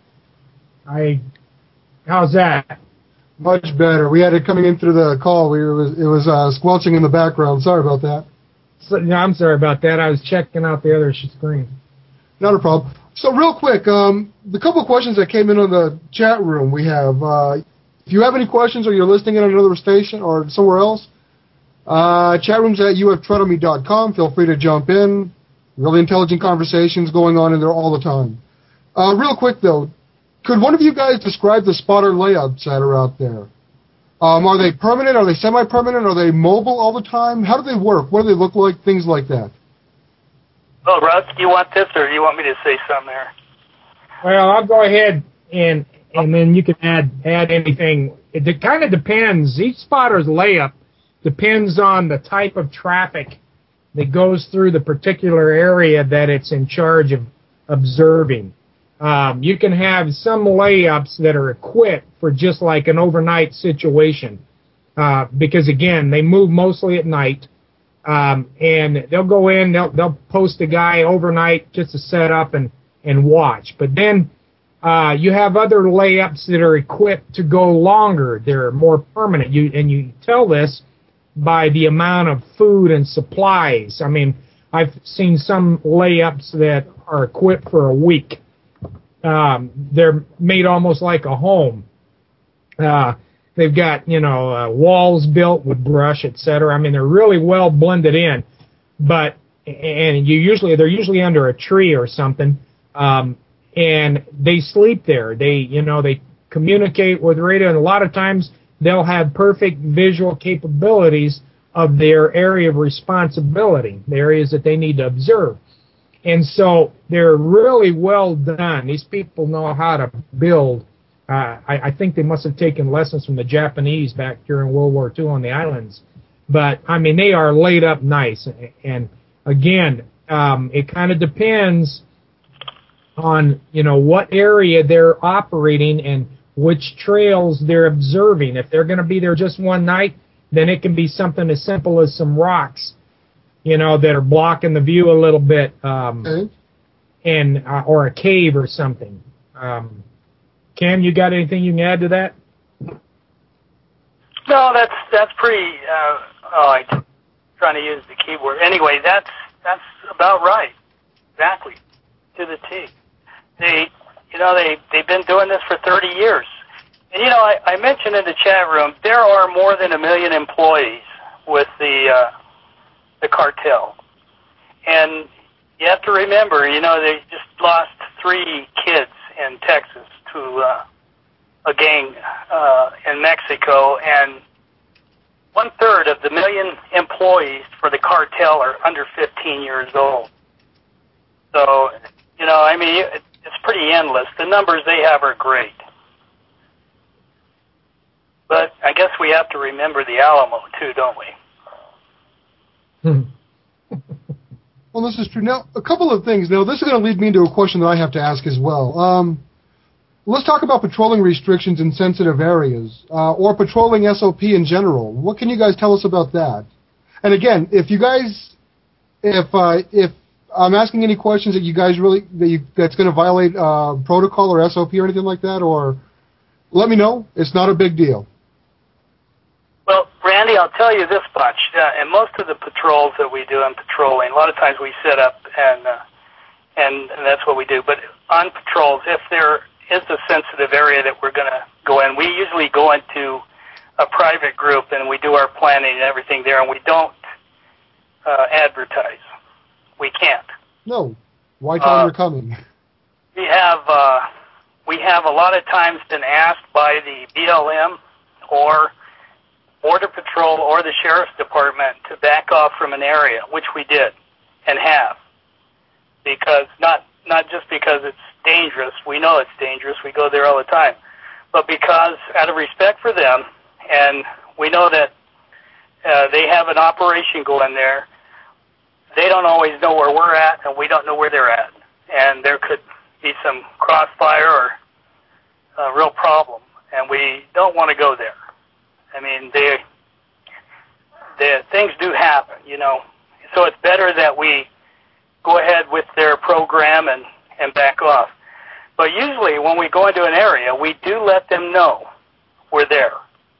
How's that? Much better. We had it coming in through the call. It was squelching in the background. Sorry about that. No, I'm sorry about that. I was checking out the other screen. Not a problem. So real quick, the couple of questions that came in on the chat room we have, if you have any questions or you're listening in on another station or somewhere else, Chat rooms at uftreadome.com. Feel free to jump in. Really intelligent conversations going on in there all the time. Real quick, though, could one of you guys describe the spotter layups that are out there? Are they permanent? Are they semi-permanent? Are they mobile all the time? How do they work? What do they look like? Things like that. Well, Russ, do you want this, or do you want me to say something there? Well, I'll go ahead and then you can add anything. It kind of depends. Each spotter's layup depends on the type of traffic that goes through the particular area that it's in charge of observing. You can have some layups that are equipped for just like an overnight situation, because again, they move mostly at night, and they'll go in, they'll post a guy overnight just to set up and watch. But then you have other layups that are equipped to go longer. They're more permanent. You tell this by the amount of food and supplies. I mean, I've seen some layups that are equipped for a week. They're made almost like a home. They've got, walls built with brush, etc. I mean, they're really well blended in, but they're usually under a tree or something, and they sleep there. They communicate with radio, and a lot of times they'll have perfect visual capabilities of their area of responsibility, the areas that they need to observe. And so they're really well done. These people know how to build. I think they must have taken lessons from the Japanese back during World War II on the islands. But, I mean, they are laid up nice. And, again, it kind of depends on, what area they're operating and which trails they're observing. If they're going to be there just one night, then it can be something as simple as some rocks, that are blocking the view a little bit, and or a cave or something. Ken, you got anything you can add to that? No, that's pretty. I'm trying to use the keyboard. Anyway, that's about right. Exactly, to the T. They've been doing this for 30 years. And I mentioned in the chat room there are more than 1 million employees with the cartel. And you have to remember, they just lost 3 kids in Texas to a gang in Mexico, and 1/3 of the 1 million employees for the cartel are under 15 years old. So, it's pretty endless. The numbers they have are great. But I guess we have to remember the Alamo, too, don't we? Well, this is true. Now, a couple of things. Now, this is going to lead me into a question that I have to ask as well. Let's talk about patrolling restrictions in sensitive areas, or patrolling SOP in general. What can you guys tell us about that? And again, if I'm asking any questions that you guys that's going to violate protocol or SOP or anything like that, or let me know. It's not a big deal. Well, Randy, I'll tell you this much. In most of the patrols that we do in patrolling, a lot of times we set up and that's what we do. But on patrols, if there is a sensitive area that we're going to go in, we usually go into a private group and we do our planning and everything there, and we don't advertise. We can't. No. Why tell them you're coming? We have a lot of times been asked by the BLM or Border Patrol or the Sheriff's Department to back off from an area, which we did and have. Because not just because it's dangerous, we know it's dangerous, we go there all the time, but because out of respect for them, and we know that they have an operation going there, they don't always know where we're at, and we don't know where they're at. And there could be some crossfire or a real problem, and we don't want to go there. I mean, things do happen, So it's better that we go ahead with their program and back off. But usually when we go into an area, we do let them know we're there.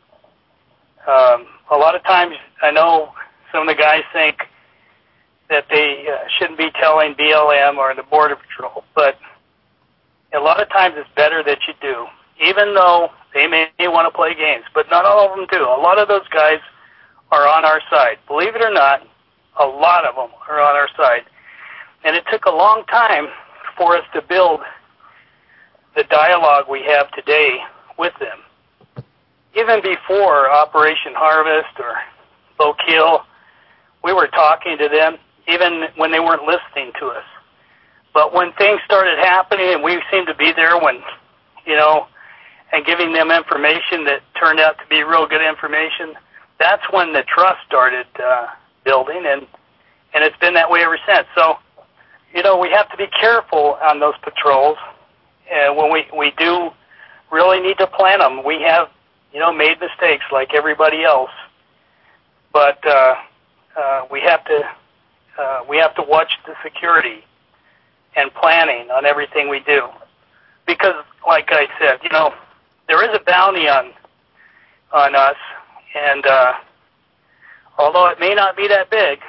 A lot of times, I know some of the guys think that they shouldn't be telling BLM or the Border Patrol, but a lot of times it's better that you do, even though they may want to play games, but not all of them do. A lot of those guys are on our side. Believe it or not, a lot of them are on our side. And it took a long time for us to build the dialogue we have today with them. Even before Operation Harvest or Low Kill, we were talking to them, even when they weren't listening to us. But when things started happening, and we seemed to be there when, and giving them information that turned out to be real good information, that's when the trust started building, and it's been that way ever since. So, we have to be careful on those patrols, and when we do really need to plan them. We have, made mistakes like everybody else, but we have to watch the security and planning on everything we do, because, like I said, there is a bounty on us, and although it may not be that big,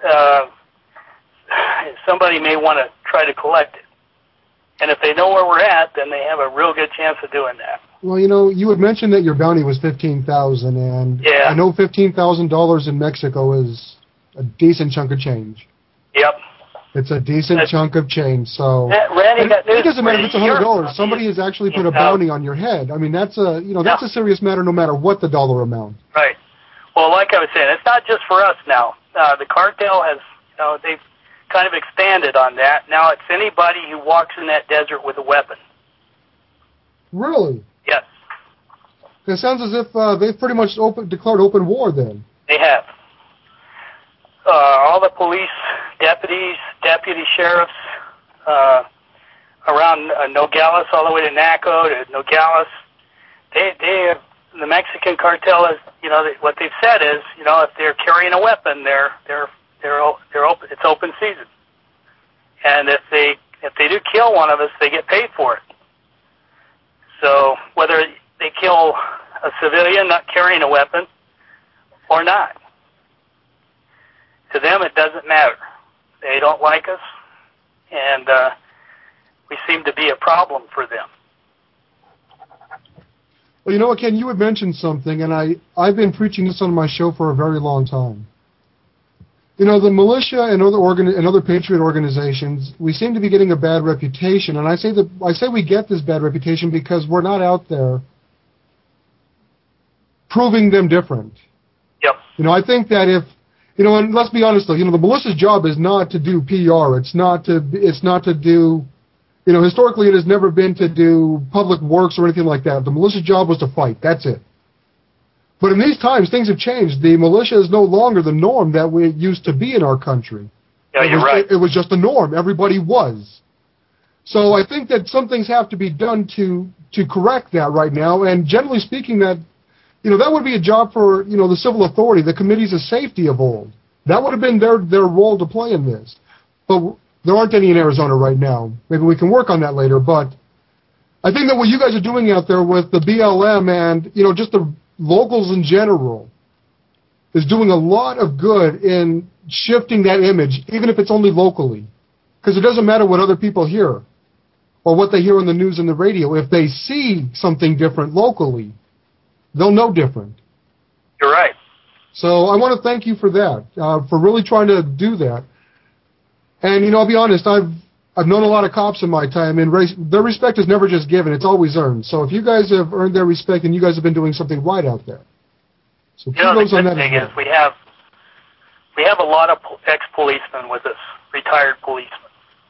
somebody may want to try to collect it. And if they know where we're at, then they have a real good chance of doing that. Well, you had mentioned that your bounty was $15,000, and yeah. I know $15,000 in Mexico is a decent chunk of change. Yep. It's a decent chunk of change. So Randy, it doesn't matter if it's $100. Somebody has actually put a bounty on your head. I mean, that's a that's a serious matter, no matter what the dollar amount. Right. Well, like I was saying, it's not just for us now. The cartel has, they've kind of expanded on that. Now it's anybody who walks in that desert with a weapon. Really? Yes. It sounds as if they've pretty much declared open war then. They have. All the police, deputies, deputy sheriffs around Nogales, all the way to Naco, to Nogales, they have, the Mexican cartel is, what they've said is, if they're carrying a weapon, they're open. It's open season, and if they do kill one of us, they get paid for it. So whether they kill a civilian not carrying a weapon or not, to them it doesn't matter. They don't like us, and we seem to be a problem for them. Well, you know what, Ken, you had mentioned something, and I've been preaching this on my show for a very long time. The militia and other patriot organizations, we seem to be getting a bad reputation, and I say we get this bad reputation because we're not out there proving them different. Yep. I think that if, and let's be honest though, the militia's job is not to do PR. It's not to do, historically it has never been to do public works or anything like that. The militia's job was to fight. That's it. But in these times, things have changed. The militia is no longer the norm that we used to be in our country. Yeah, you're right. It was just the norm. Everybody was. So I think that some things have to be done to correct that right now. And generally speaking, that would be a job for, the civil authority, the committees of safety of old. That would have been their role to play in this. But there aren't any in Arizona right now. Maybe we can work on that later. But I think that what you guys are doing out there with the BLM and, just the locals in general is doing a lot of good in shifting that image, even if it's only locally. Because it doesn't matter what other people hear or what they hear on the news and the radio. If they see something different locally, they'll know different. You're right. So I want to thank you for that, for really trying to do that. And, I'll be honest, I've known a lot of cops in my time, and their respect is never just given, it's always earned. So if you guys have earned their respect, then you guys have been doing something right out there. So kudos on that. The good thing is we have a lot of ex-policemen with us, retired policemen,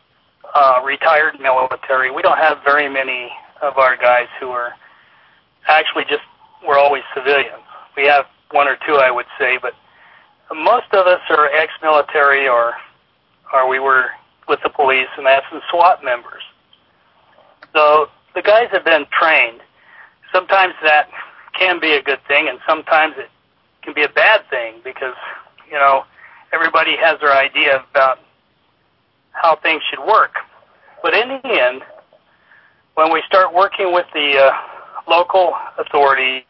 retired military. We don't have very many of our guys who are actually we're always civilians. We have one or two, I would say, but most of us are ex-military or we were with the police, and that's the SWAT members. So the guys have been trained. Sometimes that can be a good thing, and sometimes it can be a bad thing because, everybody has their idea about how things should work. But in the end, when we start working with the local authorities,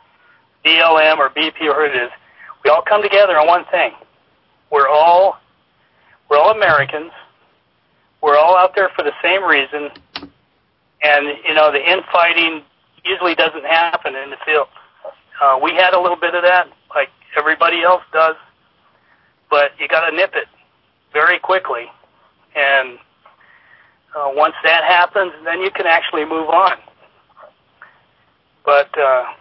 BLM or BP or who it is, we all come together on one thing. We're all Americans. We're all out there for the same reason, and, the infighting usually doesn't happen in the field. We had a little bit of that, like everybody else does, but you got to nip it very quickly. And once that happens, then you can actually move on. But,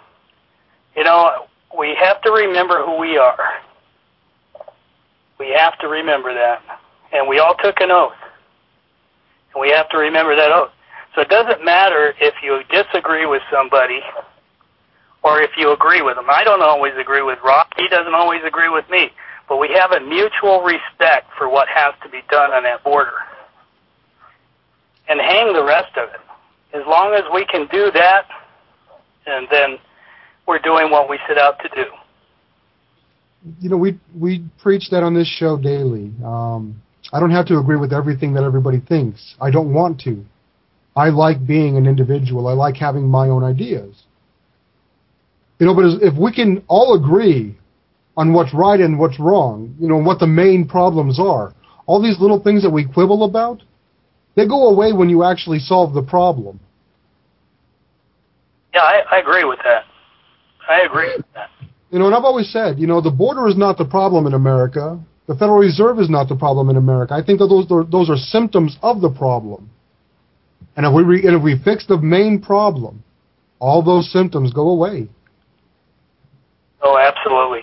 we have to remember who we are. We have to remember that. And we all took an oath. And we have to remember that oath. So it doesn't matter if you disagree with somebody or if you agree with them. I don't always agree with Rock. He doesn't always agree with me. But we have a mutual respect for what has to be done on that border. And hang the rest of it. As long as we can do that, and then we're doing what we set out to do. We preach that on this show daily. I don't have to agree with everything that everybody thinks. I don't want to. I like being an individual. I like having my own ideas. But if we can all agree on what's right and what's wrong, what the main problems are, all these little things that we quibble about, they go away when you actually solve the problem. Yeah, I agree with that. I agree with that. And I've always said, the border is not the problem in America. The Federal Reserve is not the problem in America. I think that those are symptoms of the problem. And if we fix the main problem, all those symptoms go away. Oh, absolutely.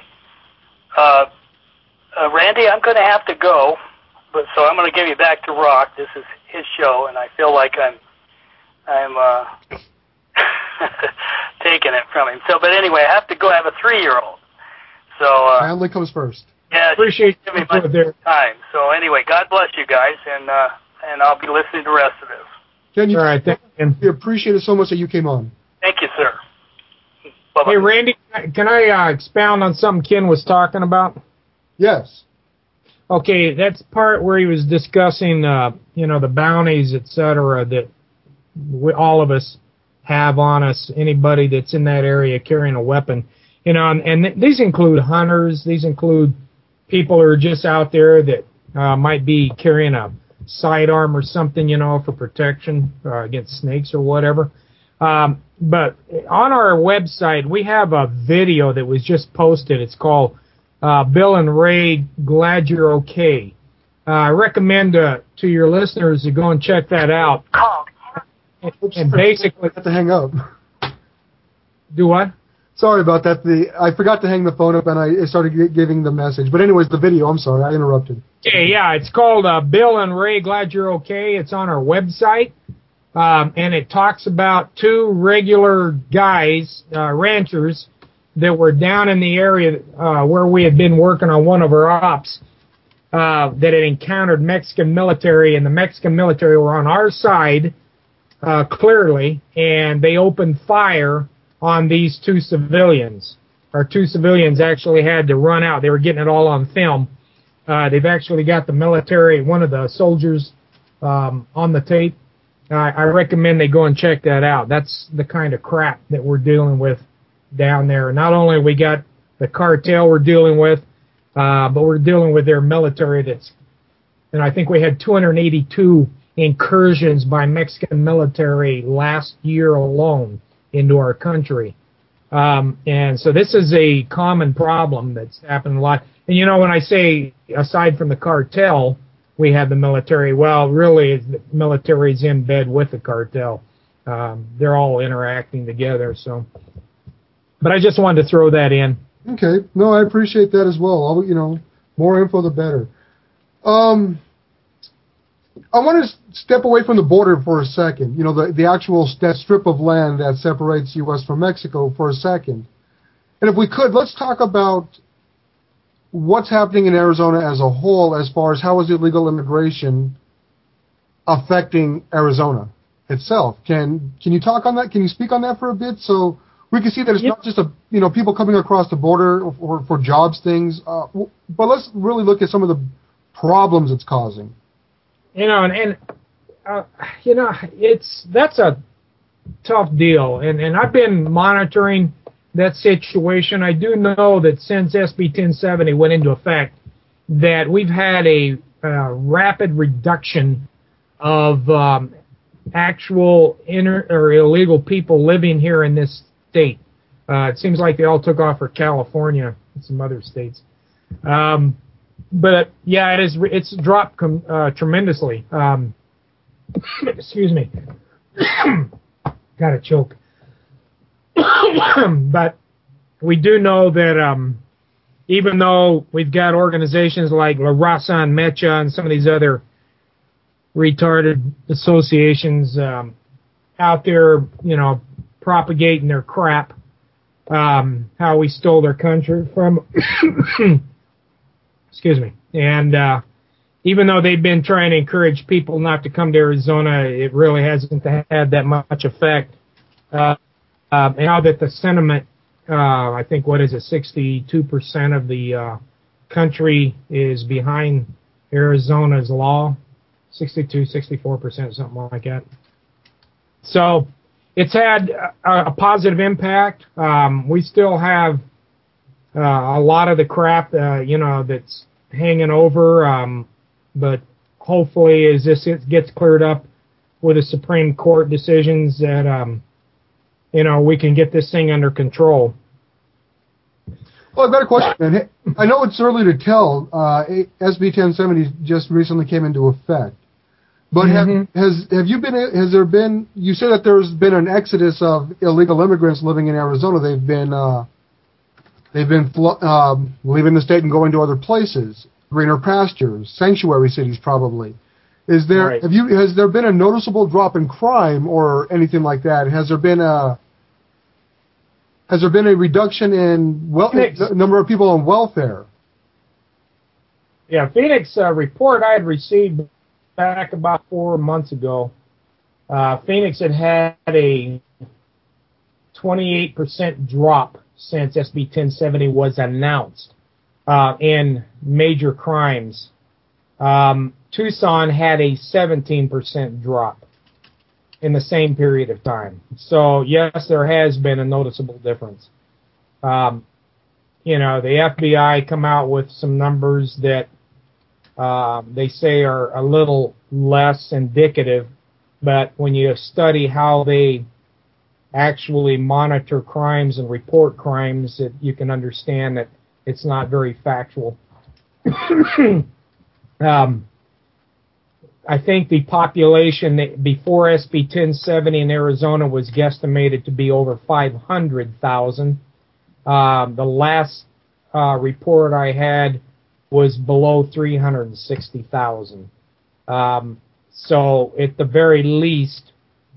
Randy, I'm going to have to go, so I'm going to give you back to Rock. This is his show, and I feel like I'm taking it from him. But anyway, I have to go. I have a 3-year-old. So family comes first. Yeah, appreciate you giving me my time. So anyway, God bless you guys, and I'll be listening to the rest of this. Ken, all right, thank you. We appreciate it so much that you came on. Thank you, sir. Bye-bye. Hey, Randy, can I expound on something Ken was talking about? Yes. Okay, that's part where he was discussing, the bounties, et cetera, that all of us have on us, anybody that's in that area carrying a weapon. And these include hunters. These include people who are just out there that might be carrying a sidearm or something, for protection against snakes or whatever. But on our website, we have a video that was just posted. It's called Bill and Ray, Glad You're Okay. I recommend to your listeners to go and check that out. And basically, I have to hang up. Do what? Sorry about that. I forgot to hang the phone up, and I started giving the message. But anyways, the video. I'm sorry, I interrupted. Okay, yeah, it's called Bill and Ray, Glad You're Okay. It's on our website, and it talks about 2 regular guys, ranchers, that were down in the area where we had been working on one of our ops that had encountered Mexican military, and the Mexican military were on our side, clearly, and they opened fire on these 2 civilians. Our 2 civilians actually had to run out. They were getting it all on film. They've actually got the military, one of the soldiers, on the tape. I recommend they go and check that out. That's the kind of crap that we're dealing with down there. Not only we got the cartel we're dealing with, but we're dealing with their military and I think we had 282 incursions by Mexican military last year alone into our country. And so this is a common problem that's happened a lot. And when I say aside from the cartel, we have the military, well, really the military's in bed with the cartel. They're all interacting together. So, but I just wanted to throw that in. Okay. No, I appreciate that as well. More info the better. I want to step away from the border for a second. The actual strip of land that separates U.S. from Mexico for a second. And if we could, let's talk about what's happening in Arizona as a whole as far as how is illegal immigration affecting Arizona itself. Can you talk on that? Can you speak on that for a bit so we can see that it's not just people coming across the border for jobs things, but let's really look at some of the problems it's causing. That's a tough deal, and I've been monitoring that situation. I do know that since SB 1070 went into effect, that we've had a rapid reduction of actual or illegal people living here in this state. It seems like they all took off for California some other states. But yeah, it's dropped tremendously. Excuse me. Got to choke. But we do know that even though we've got organizations like La Raza and Mecha and some of these other retarded associations out there, propagating their crap, how we stole their country from, excuse me, and even though they've been trying to encourage people not to come to Arizona, it really hasn't had that much effect. Now that the sentiment, I think, 62% of the country is behind Arizona's law, 64%, something like that. So it's had a positive impact. We still have a lot of the crap, that's hanging over, but hopefully as this gets cleared up with the Supreme Court decisions that, we can get this thing under control. Well, I've got a question. I know it's early to tell. SB 1070 just recently came into effect. But has there been, you said that there's been an exodus of illegal immigrants living in Arizona. They've been leaving the state and going to other places, greener pastures, sanctuary cities probably. Has there been a noticeable drop in crime or anything like that? Has there been a reduction in the number of people on welfare? Yeah, Phoenix report I had received back about 4 months ago. Phoenix had a 28% drop since SB 1070 was announced in major crimes. Tucson had a 17% drop in the same period of time. So, yes, there has been a noticeable difference. The FBI come out with some numbers that they say are a little less indicative, but when you study how they actually monitor crimes and report crimes, you can understand that it's not very factual. I think the population before SB 1070 in Arizona was guesstimated to be over 500,000. The last report I had was below 360,000. So at the very least,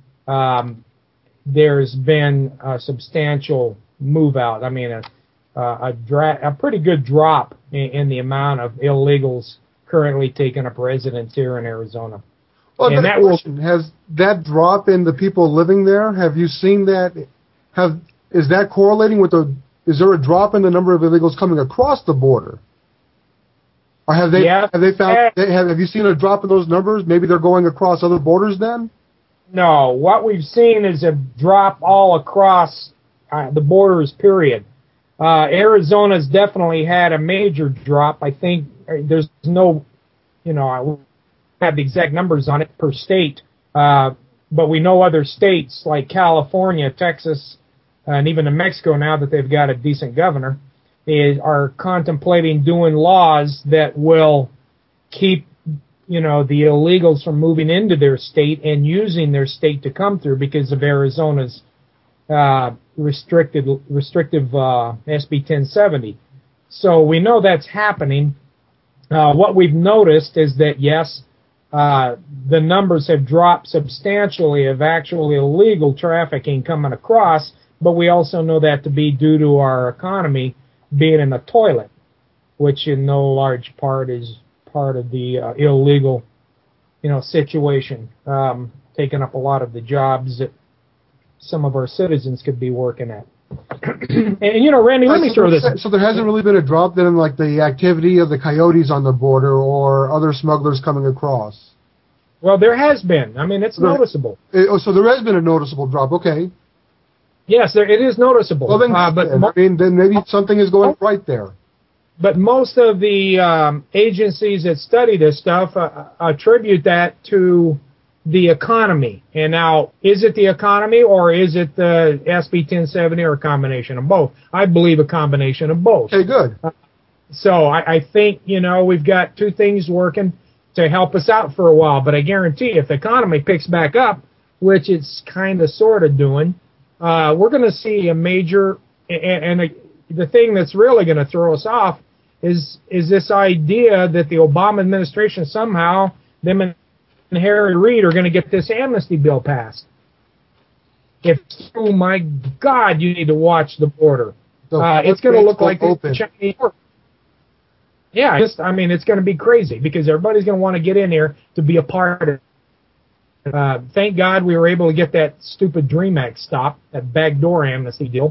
there's been a substantial move out. I mean, a pretty good drop in the amount of illegals currently taking up residence here in Arizona. Well, has that drop in the people living there? Have you seen that? Is that correlating with is there a drop in the number of illegals coming across the border? Or have you seen a drop in those numbers? Maybe they're going across other borders then? No, what we've seen is a drop all across the borders, period. Arizona's definitely had a major drop. I think there's no, I don't have the exact numbers on it per state, but we know other states like California, Texas, and even New Mexico, now that they've got a decent governor, are contemplating doing laws that will keep, the illegals from moving into their state and using their state to come through because of Arizona's restrictive SB 1070. So we know that's happening. What we've noticed is that, yes, the numbers have dropped substantially of actually illegal trafficking coming across, but we also know that to be due to our economy being in the toilet, which in no large part is part of the illegal, situation, taking up a lot of the jobs that some of our citizens could be working at. And, Randy, let me throw this. So there hasn't really been a drop then in, like, the activity of the coyotes on the border or other smugglers coming across? Well, there has been. I mean, it's noticeable. So there has been a noticeable drop. Okay. Yes, it is noticeable. Well, then maybe something is going right there. But most of the agencies that study this stuff attribute that to the economy. And now, is it the economy or is it the SB 1070 or a combination of both? I believe a combination of both. Okay, good. So I think, we've got two things working to help us out for a while. But I guarantee if the economy picks back up, which it's kind of sort of doing, we're going to see a major, and the thing that's really going to throw us off is this idea that the Obama administration somehow, them and Harry Reid are going to get this amnesty bill passed. Oh my God, you need to watch the border. It's going to look like the Chinese. Yeah, it's going to be crazy because everybody's going to want to get in here to be a part of it. Thank God we were able to get that stupid DREAM Act stopped, that backdoor amnesty deal.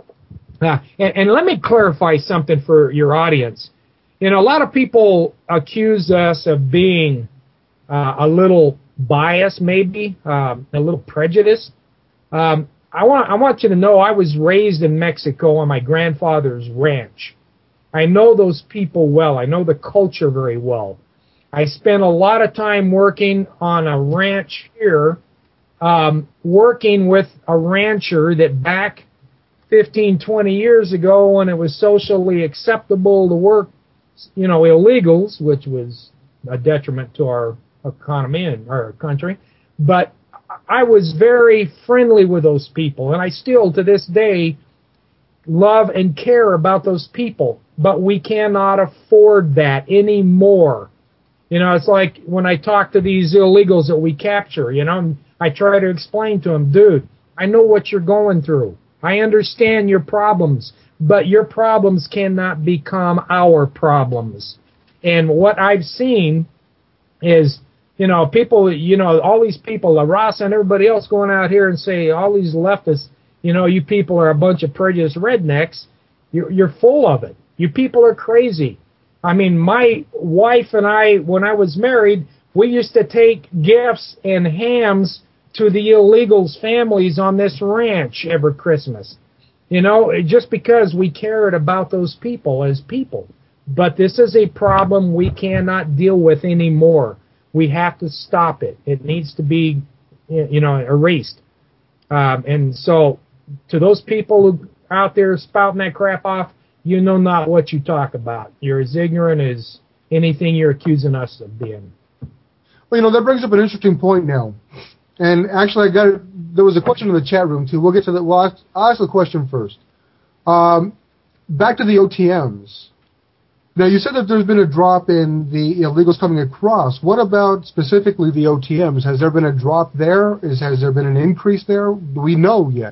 And let me clarify something for your audience. A lot of people accuse us of being a little biased, maybe a little prejudiced. I want you to know I was raised in Mexico on my grandfather's ranch. I know those people well. I know the culture very well. I spent a lot of time working on a ranch here, working with a rancher that back 15, 20 years ago when it was socially acceptable to work, illegals, which was a detriment to our economy and our country. But I was very friendly with those people, and I still, to this day, love and care about those people. But we cannot afford that anymore. It's like when I talk to these illegals that we capture, I try to explain to them, dude, I know what you're going through. I understand your problems, but your problems cannot become our problems. And what I've seen is, people, all these people, Ross and everybody else going out here and say, all these leftists, you people are a bunch of prejudiced rednecks. You're full of it. You people are crazy. My wife and I, when I was married, we used to take gifts and hams to the illegals' families on this ranch every Christmas. Just because we cared about those people as people. But this is a problem we cannot deal with anymore. We have to stop it. It needs to be, erased. And so, to those people who out there spouting that crap off, you know not what you talk about. You're as ignorant as anything you're accusing us of being. Well, that brings up an interesting point now. And actually, there was a question in the chat room, too. We'll get to that. Well, I'll ask the question first. Back to the OTMs. Now, you said that there's been a drop in the illegals coming across. What about specifically the OTMs? Has there been a drop there? Has there been an increase there? Do we know yet?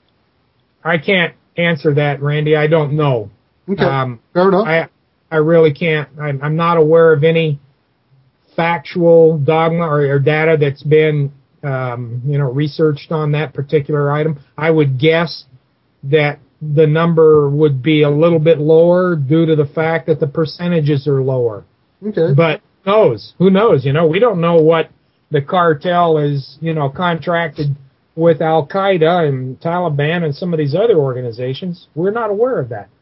I can't answer that, Randy. I don't know. Okay, fair enough. I really can't. I'm not aware of any factual dogma or data that's been, researched on that particular item. I would guess that the number would be a little bit lower due to the fact that the percentages are lower. Okay. But who knows? Who knows? We don't know what the cartel is, contracted with Al-Qaeda and Taliban and some of these other organizations. We're not aware of that.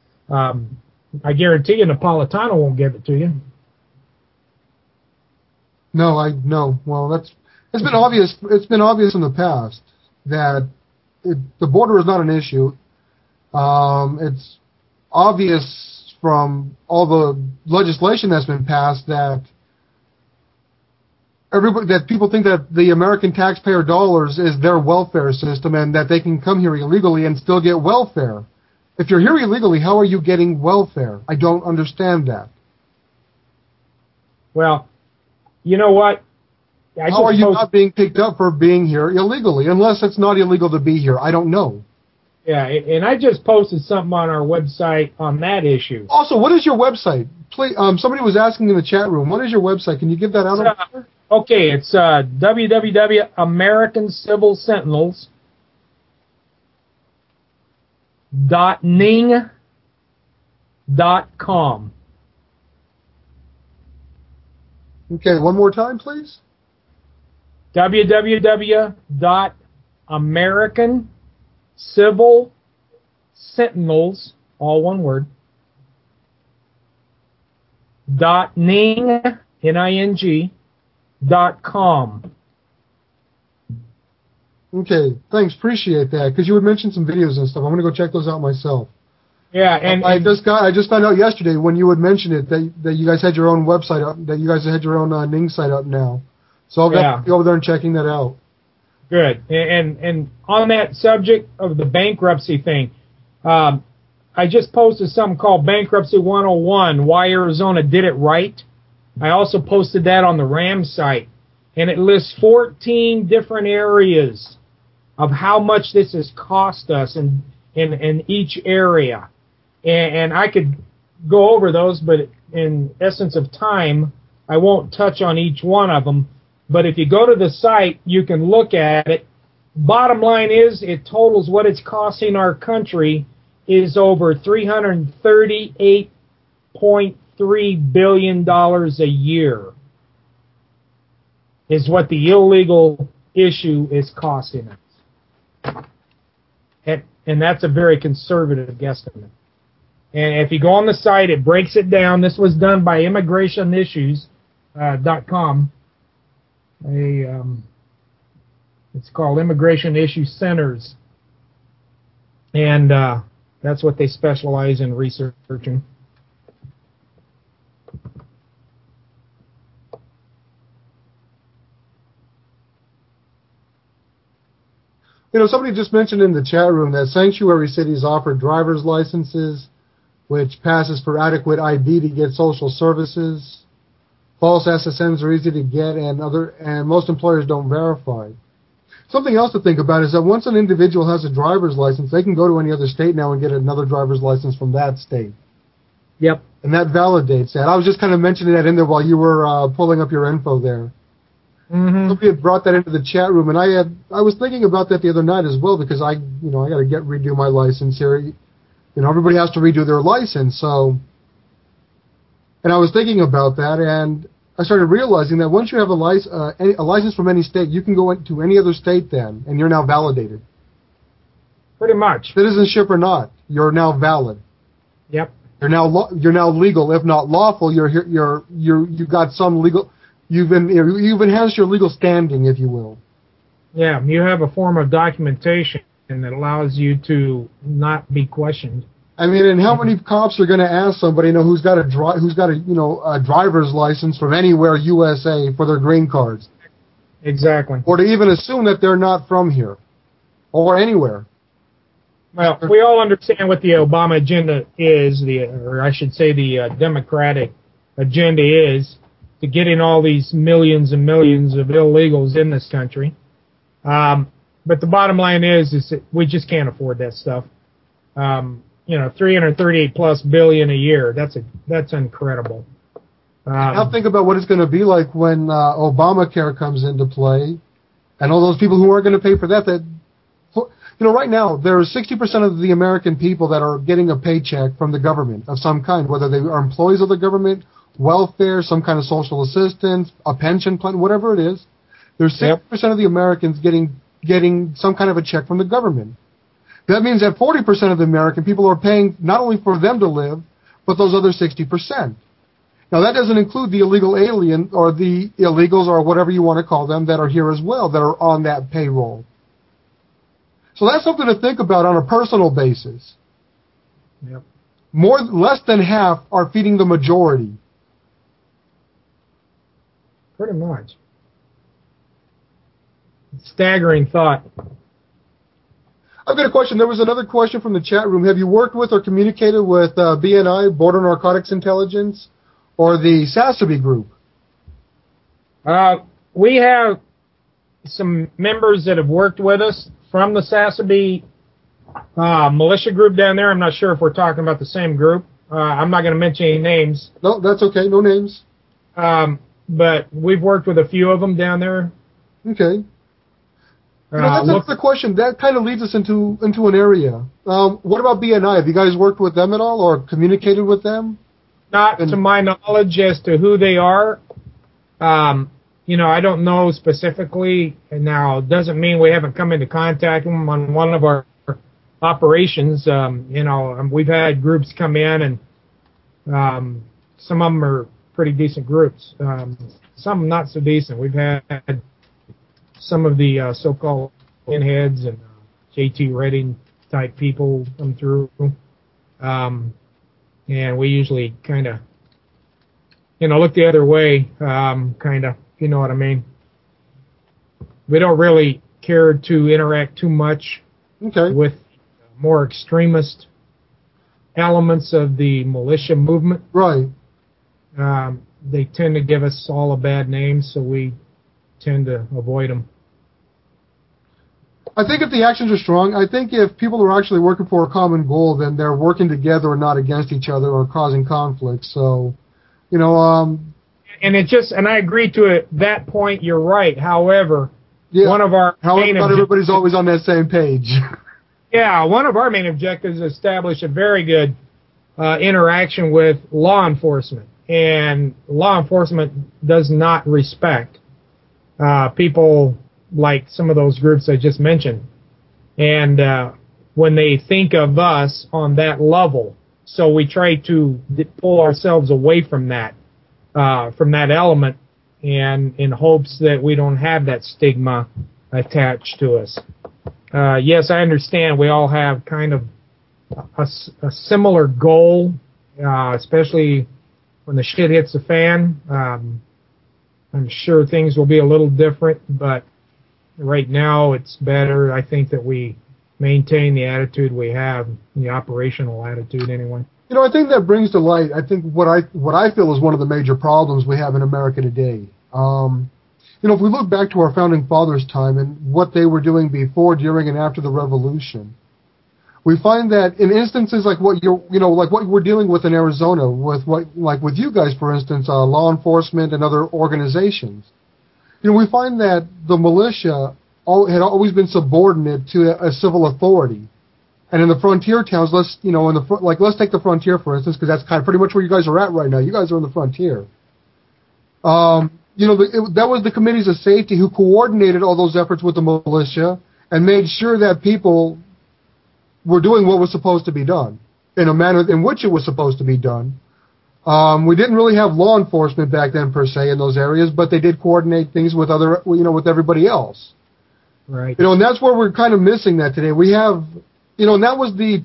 I guarantee you Napolitano won't give it to you. No. Well, it's been obvious. It's been obvious in the past that the border is not an issue. It's obvious from all the legislation that's been passed that people think that the American taxpayer dollars is their welfare system and that they can come here illegally and still get welfare. If you're here illegally, how are you getting welfare? I don't understand that. Well, you know what? How are you not being picked up for being here illegally? Unless it's not illegal to be here. I don't know. Yeah, and I just posted something on our website on that issue. Also, what is your website? Please, somebody was asking in the chat room, what is your website? Can you give that out? Okay, it's www.americancivilsentinels.ning.com. Okay, one more time, please. www.americancivilsentinels, all one word, .ning, N-I-N-G, .com. Okay, thanks. Appreciate that. Because you had mentioned some videos and stuff. I'm going to go check those out myself. Yeah, and I just found out yesterday when you had mentioned it that you guys had your own website up, that you guys had your own Ning site up now. So I'll go over there and checking that out. Good. And on that subject of the bankruptcy thing, I just posted something called Bankruptcy 101, Why Arizona Did It Right. I also posted that on the RAM site, and it lists 14 different areas of how much this has cost us in each area. And I could go over those, but in essence of time, I won't touch on each one of them. But if you go to the site, you can look at it. Bottom line is, it totals what it's costing our country is over $338.3 billion a year is what the illegal issue is costing us. And that's a very conservative guesstimate. And if you go on the site, it breaks it down. This was done by immigrationissues.com. It's called Immigration Issue Centers. And that's what they specialize in researching. Somebody just mentioned in the chat room that sanctuary cities offer driver's licenses, which passes for adequate ID to get social services. False SSNs are easy to get, and most employers don't verify. Something else to think about is that once an individual has a driver's license, they can go to any other state now and get another driver's license from that state. Yep. And that validates that. I was just kind of mentioning that in there while you were pulling up your info there. Mm-hmm. Somebody had brought that into the chat room, and I was thinking about that the other night as well, because I got to redo my license here. Everybody has to redo their license, so. And I was thinking about that, and I started realizing that once you have a license from any state, you can go into any other state then, and you're now validated. Pretty much. Citizenship or not, you're now valid. Yep. You're now legal, if not lawful. You've got some legal. You've enhanced your legal standing, if you will. Yeah, you have a form of documentation that allows you to not be questioned. I mean, and how many cops are going to ask somebody who's got a driver's license from anywhere USA for their green cards? Exactly. Or to even assume that they're not from here or anywhere. Well, we all understand what the Obama agenda is, or I should say the Democratic agenda is, to getting all these millions and millions of illegals in this country. But the bottom line is that we just can't afford that stuff. $338+ billion a year. That's incredible. Now think about what it's going to be like when Obamacare comes into play, and all those people who aren't going to pay for that. Right now there are 60% of the American people that are getting a paycheck from the government of some kind, whether they are employees of the government, welfare, some kind of social assistance, a pension plan, whatever it is. There's 60% of the Americans getting some kind of a check from the government. That means that 40% of the American people are paying not only for them to live, but those other 60%. Now, that doesn't include the illegal alien or the illegals or whatever you want to call them that are here as well, that are on that payroll. So that's something to think about on a personal basis. Yep. Less than half are feeding the majority. Pretty much. Staggering thought. I've got a question. There was another question from the chat room. Have you worked with or communicated with BNI, Border Narcotics Intelligence, or the SASAB group? We have some members that have worked with us from the SASAB militia group down there. I'm not sure if we're talking about the same group. I'm not going to mention any names. No, that's okay. No names. But we've worked with a few of them down there. Okay. That's the question. That kind of leads us into an area. What about BNI? Have you guys worked with them at all or communicated with them? Not to my knowledge as to who they are. I don't know specifically. Now, it doesn't mean we haven't come into contact with them on one of our operations. We've had groups come in, and some of them are pretty decent groups. Some not so decent. We've had some of the so-called pinheads and JT Redding type people come through. And we usually kind of, look the other way, kind of, if you know what I mean. We don't really care to interact too much with more extremist elements of the militia movement. Right. They tend to give us all a bad name, so we tend to avoid them. I think if the actions are strong, I think if people are actually working for a common goal, then they're working together and not against each other or causing conflict. So, and I agree to it. That point, you're right. However, one of our not everybody's always on that same page. Yeah, one of our main objectives is to establish a very good interaction with law enforcement, and law enforcement does not respect people like some of those groups I just mentioned. And when they think of us on that level, so we try to pull ourselves away from that element, and in hopes that we don't have that stigma attached to us. Yes, I understand we all have kind of a similar goal, especially when the shit hits the fan. I'm sure things will be a little different, but right now it's better, I think, that we maintain the attitude we have, the operational attitude anyway. I think that brings to light, I think what I feel is one of the major problems we have in America today. If we look back to our founding fathers' time and what they were doing before, during, and after the Revolution, we find that in instances like what we're dealing with in Arizona, with you guys, for instance, law enforcement and other organizations, we find that the militia had always been subordinate to a civil authority. And in the frontier towns, let's take the frontier, for instance, because that's kind of pretty much where you guys are at right now. You guys are in the frontier. That was the committees of safety who coordinated all those efforts with the militia and made sure that people were doing what was supposed to be done in a manner in which it was supposed to be done. We didn't really have law enforcement back then per se in those areas, but they did coordinate things with with everybody else. Right. And that's where we're kind of missing that today. We have, and that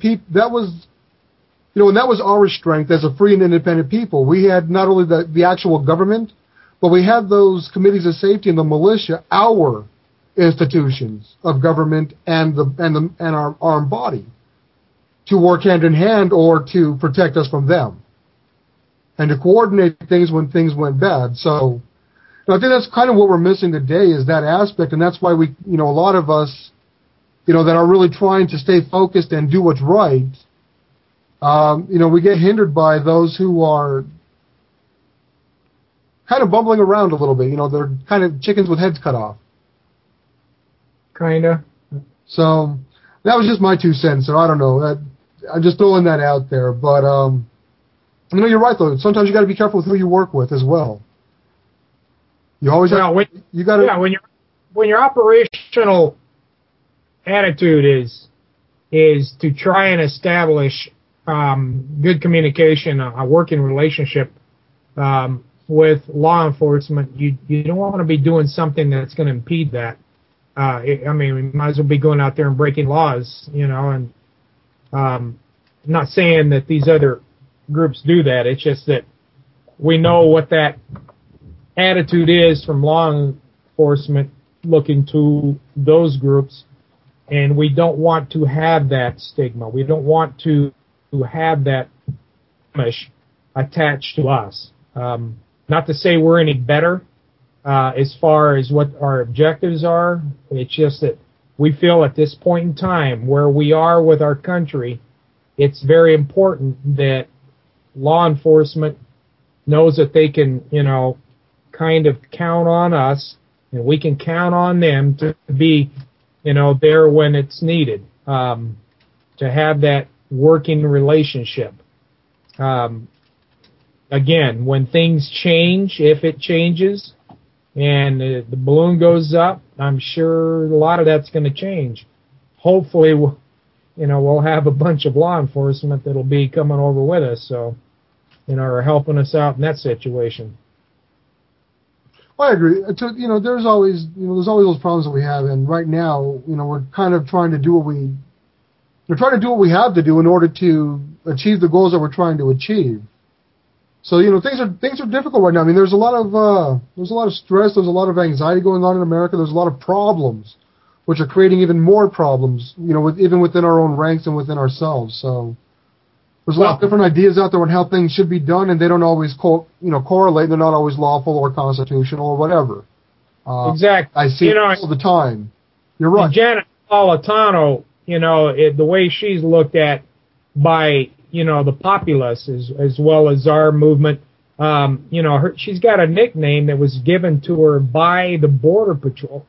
was our strength as a free and independent people. We had not only the actual government, but we had those committees of safety and the militia, our institutions of government and our armed body, to work hand in hand or to protect us from them and to coordinate things when things went bad. So I think that's kind of what we're missing today, is that aspect, and that's why we, a lot of us, that are really trying to stay focused and do what's right, we get hindered by those who are kind of bumbling around a little bit. They're kind of chickens with heads cut off. Kinda. So that was just my 2 cents. So I don't know. I'm just throwing that out there. But you're right though. Sometimes you got to be careful with who you work with as well. You always when your operational attitude is to try and establish good communication, a working relationship with law enforcement, you don't want to be doing something that's going to impede that. We might as well be going out there and breaking laws, and I'm not saying that these other groups do that. It's just that we know what that attitude is from law enforcement looking to those groups, and we don't want to have that stigma. We don't want to have that image attached to us. Not to say we're any better as far as what our objectives are. It's just that we feel at this point in time where we are with our country, it's very important that law enforcement knows that they can, kind of count on us, and we can count on them to be, there when it's needed, to have that working relationship. Again, when things change, if it changes, and the balloon goes up, I'm sure a lot of that's going to change. Hopefully, we'll have a bunch of law enforcement that'll be coming over with us, so, or helping us out in that situation. I agree. There's always those problems that we have, and right now, we're kind of trying to do what we have to do in order to achieve the goals that we're trying to achieve. So things are difficult right now. I mean, there's a lot of stress, there's a lot of anxiety going on in America. There's a lot of problems, which are creating even more problems. Even within our own ranks and within ourselves. So there's a lot of different ideas out there on how things should be done, and they don't always correlate. They're not always lawful or constitutional or whatever. Exactly. I see it all the time. You're right. Janet Napolitano, the way she's looked at by the populace as well as our movement. She's got a nickname that was given to her by the Border Patrol.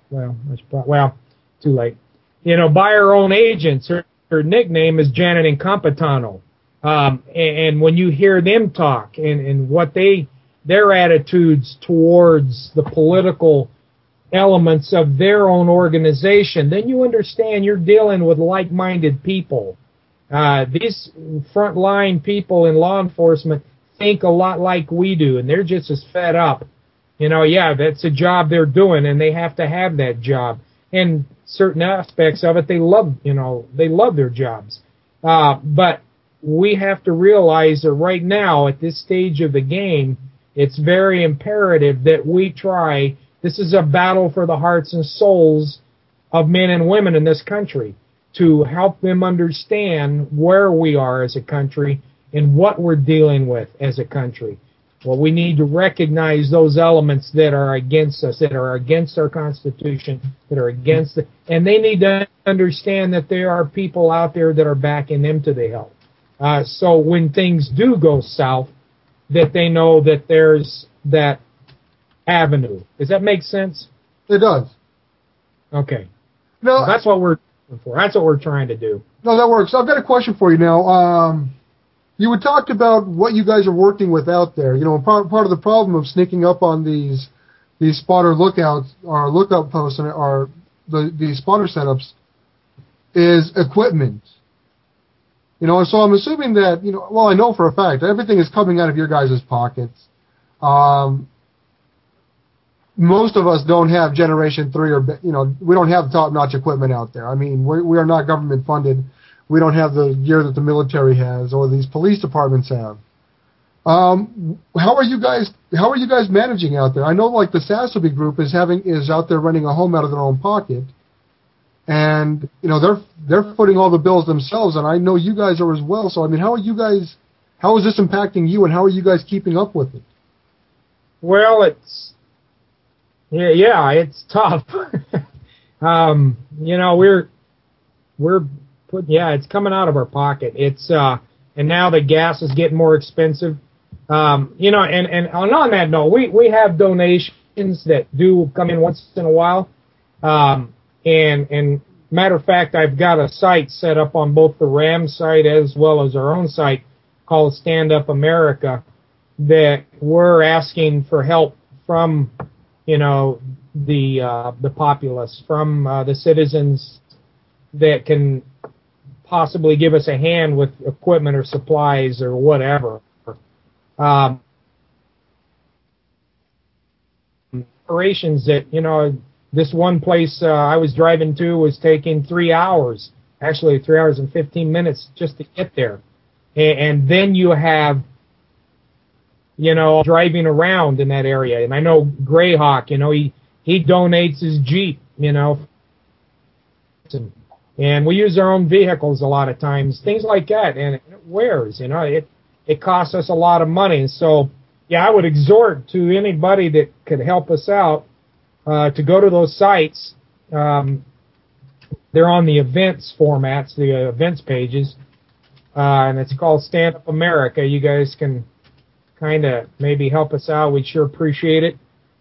Too late. By her own agents. Her nickname is Janet Incompetano. And when you hear them talk and what their attitudes towards the political elements of their own organization, then you understand you're dealing with like-minded people. These frontline people in law enforcement think a lot like we do, and they're just as fed up. That's a job they're doing, and they have to have that job. And certain aspects of it, they love their jobs. But we have to realize that right now, at this stage of the game, it's very imperative that we try. This is a battle for the hearts and souls of men and women in this country, to help them understand where we are as a country and what we're dealing with as a country. Well, we need to recognize those elements that are against us, that are against our Constitution, that are against it, and they need to understand that there are people out there that are backing them to the hill. So when things do go south, that they know that there's that avenue. Does that make sense? It does. Okay. No, so that's what we're for. That's what we're trying to do. No, that works. I've got a question for you now. You had talked about what you guys are working with out there. Part of the problem of sneaking up on these spotter lookouts or lookout posts or these spotter setups is equipment. So I'm assuming that, I know for a fact everything is coming out of your guys' pockets. Most of us don't have Generation 3 or, we don't have top-notch equipment out there. I mean, we are not government funded. We don't have the gear that the military has or these police departments have. How are you guys managing out there? I know like the Sassabee group is out there running a home out of their own pocket. And, they're footing all the bills themselves, and I know you guys are as well. So, I mean, how is this impacting you, and how are you guys keeping up with it? Well, it's tough. It's coming out of our pocket. It's, and now the gas is getting more expensive. And on that note, we have donations that do come in once in a while. And matter of fact, I've got a site set up on both the RAM site as well as our own site called Stand Up America that we're asking for help from, the populace, from the citizens that can possibly give us a hand with equipment or supplies or whatever. Operations that, this one place I was driving to was taking 3 hours, actually 3 hours and 15 minutes just to get there. And then you have, driving around in that area. And I know Greyhawk, he donates his Jeep, and we use our own vehicles a lot of times, things like that. And it wears, it costs us a lot of money. And so, I would exhort to anybody that could help us out to go to those sites. They're on the events formats, the events pages, and it's called Stand Up America. You guys can kind of maybe help us out. We'd sure appreciate it.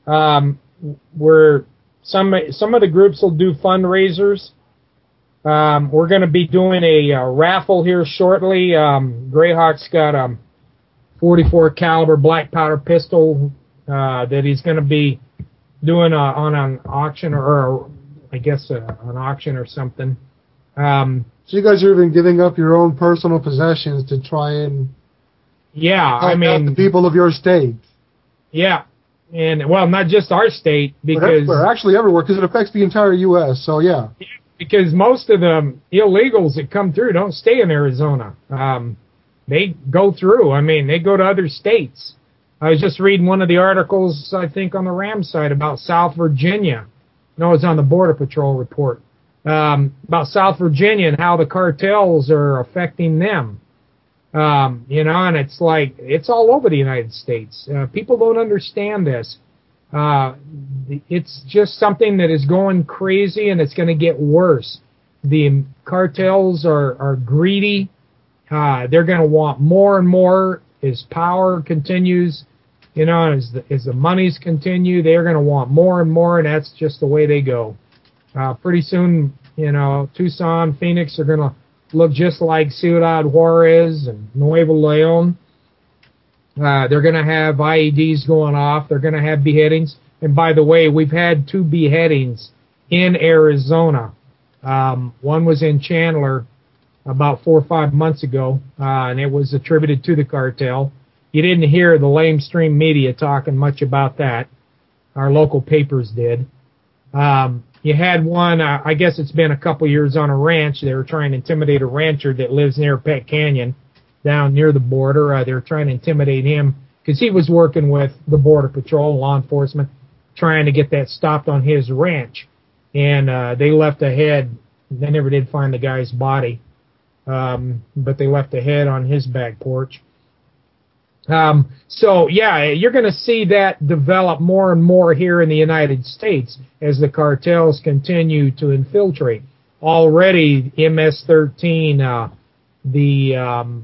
Some of the groups will do fundraisers. We're going to be doing a raffle here shortly. Greyhawk's got a 44 caliber black powder pistol that he's going to be doing on an auction or I guess an auction or something. So you guys are even giving up your own personal possessions to try and help out the people of your state. Yeah, And, well, not just our state, because... But actually everywhere, because it affects the entire U.S., so yeah. Because most of the illegals that come through don't stay in Arizona. They go through. I mean, they go to other states. I was just reading one of the articles, I think, on the RAM site about South Virginia. No, it's on the Border Patrol report. About South Virginia and how the cartels are affecting them. You know, and it's like, it's all over the United States. People don't understand this. It's just something that is going crazy, and it's going to get worse. The cartels are greedy. They're going to want more and more as power continues. You know, as the monies continue, they're going to want more and more, and that's just the way they go. Pretty soon, you know, Tucson, Phoenix are going to look just like Ciudad Juarez and Nuevo Leon. They're going to have IEDs going off. They're going to have beheadings. And by the way, we've had 2 beheadings in Arizona. One was in Chandler about 4 or 5 months ago, and it was attributed to the cartel. You didn't hear the lamestream media talking much about that. Our local papers did. You had one, I guess it's been a couple years on a ranch. They were trying to intimidate a rancher that lives near Pet Canyon, down near the border. They were trying to intimidate him because he was working with the Border Patrol, law enforcement, trying to get that stopped on his ranch. And they left a head. They never did find the guy's body, but they left a head on his back porch. So, yeah, you're going to see that develop more and more here in the United States as the cartels continue to infiltrate. Already, MS-13, the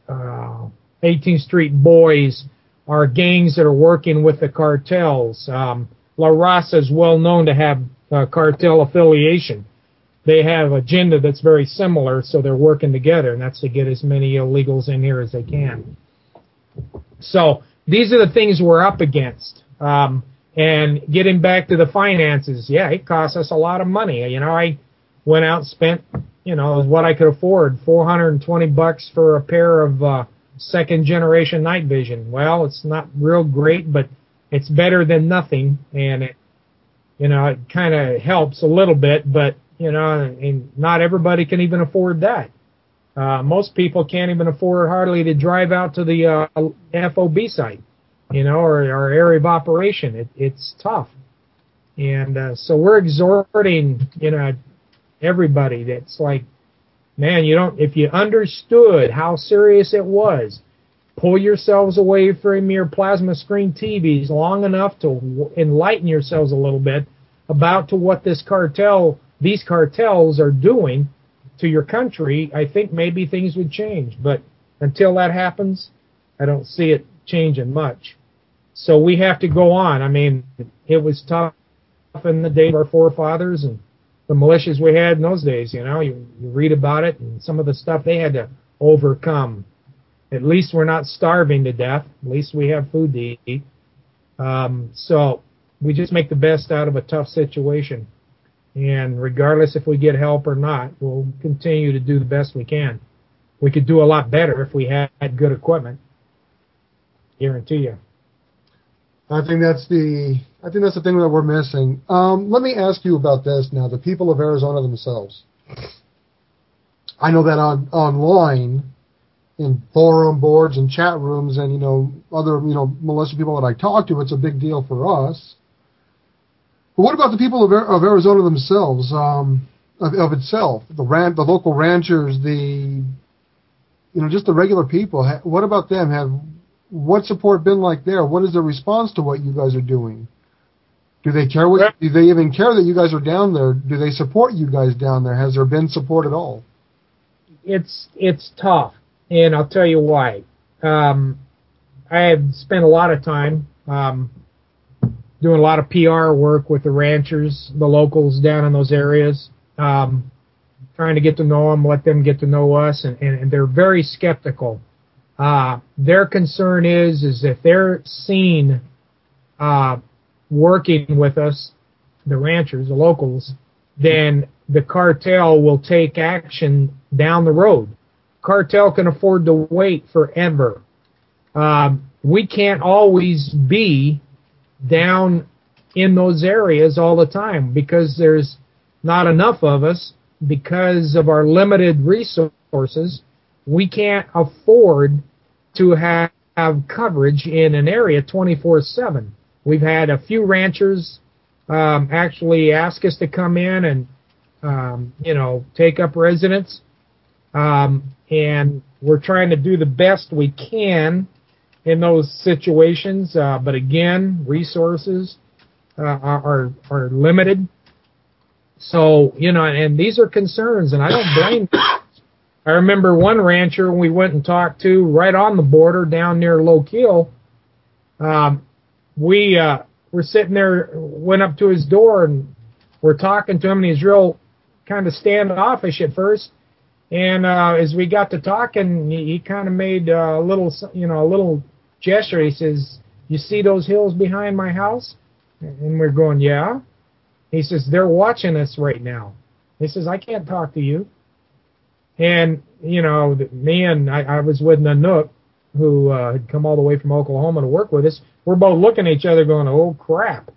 18th Street Boys are gangs that are working with the cartels. La Raza is well known to have cartel affiliation. They have an agenda that's very similar, so they're working together, and that's to get as many illegals in here as they can. So these are the things we're up against. And getting back to the finances, yeah, it costs us a lot of money. You know, I went out and spent, you know, what I could afford, $420 for a pair of second generation night vision. Well, it's not real great, but it's better than nothing, and it, you know, it kind of helps a little bit, but you know, and not everybody can even afford that. Most people can't even afford hardly to drive out to the FOB site, you know, or area of operation. It's tough. And so we're exhorting, you know, everybody that's like, man, if you understood how serious it was, pull yourselves away from your plasma screen TVs long enough to enlighten yourselves a little bit about what these cartels are doing to your country. I think maybe things would change. But until that happens, I don't see it changing much. So we have to go on. I mean, it was tough in the day of our forefathers and the militias we had in those days. You know, you read about it and some of the stuff they had to overcome. At least we're not starving to death. At least we have food to eat. So we just make the best out of a tough situation. And regardless if we get help or not, we'll continue to do the best we can. We could do a lot better if we had good equipment. Guarantee you. I think that's the thing that we're missing. Let me ask you about this now. The people of Arizona themselves. I know that online, in forum boards and chat rooms, and you know other militia people that I talk to, it's a big deal for us. But what about the people of Arizona themselves? Of itself, the local ranchers, just the regular people. What about them? What's support been like there? What is the response to what you guys are doing? Do they care? Do they even care that you guys are down there? Do they support you guys down there? Has there been support at all? It's tough, and I'll tell you why. I have spent a lot of time doing a lot of PR work with the ranchers, the locals down in those areas, trying to get to know them, let them get to know us, and they're very skeptical. Their concern is if they're seen working with us, the ranchers, the locals, then the cartel will take action down the road. Cartel can afford to wait forever. We can't always be down in those areas all the time because there's not enough of us because of our limited resources. We can't afford to have coverage in an area 24/7. We've had a few ranchers actually ask us to come in and take up residence, and we're trying to do the best we can in those situations. But again, resources are limited. So, and these are concerns, and I don't blame them. I remember one rancher we went and talked to right on the border down near Lokiel. We were sitting there, went up to his door, and we're talking to him, and he's real kind of standoffish at first. And as we got to talking, he kind of made a little gesture. He says, "You see those hills behind my house?" And we're going, "Yeah." He says, "They're watching us right now." He says, "I can't talk to you." And, me and I was with Nanook, who had come all the way from Oklahoma to work with us. We're both looking at each other going, "Oh, crap."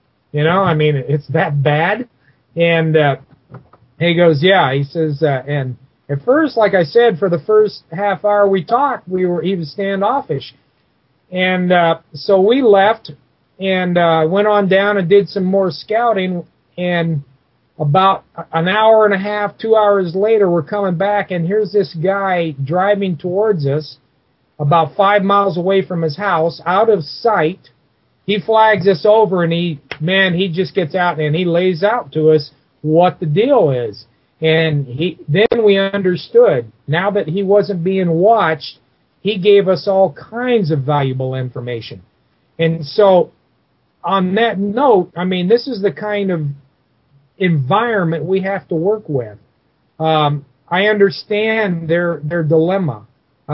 It's that bad. And he goes, "Yeah." He says, and at first, like I said, for the first half hour we talked, he was standoffish. And so we left and went on down and did some more scouting. And about an hour and a half, 2 hours later, we're coming back, and here's this guy driving towards us about 5 miles away from his house, out of sight. He flags us over, and he just gets out, and he lays out to us what the deal is. And then we understood. Now that he wasn't being watched, he gave us all kinds of valuable information. And so on that note, this is the kind of environment we have to work with. I understand their dilemma.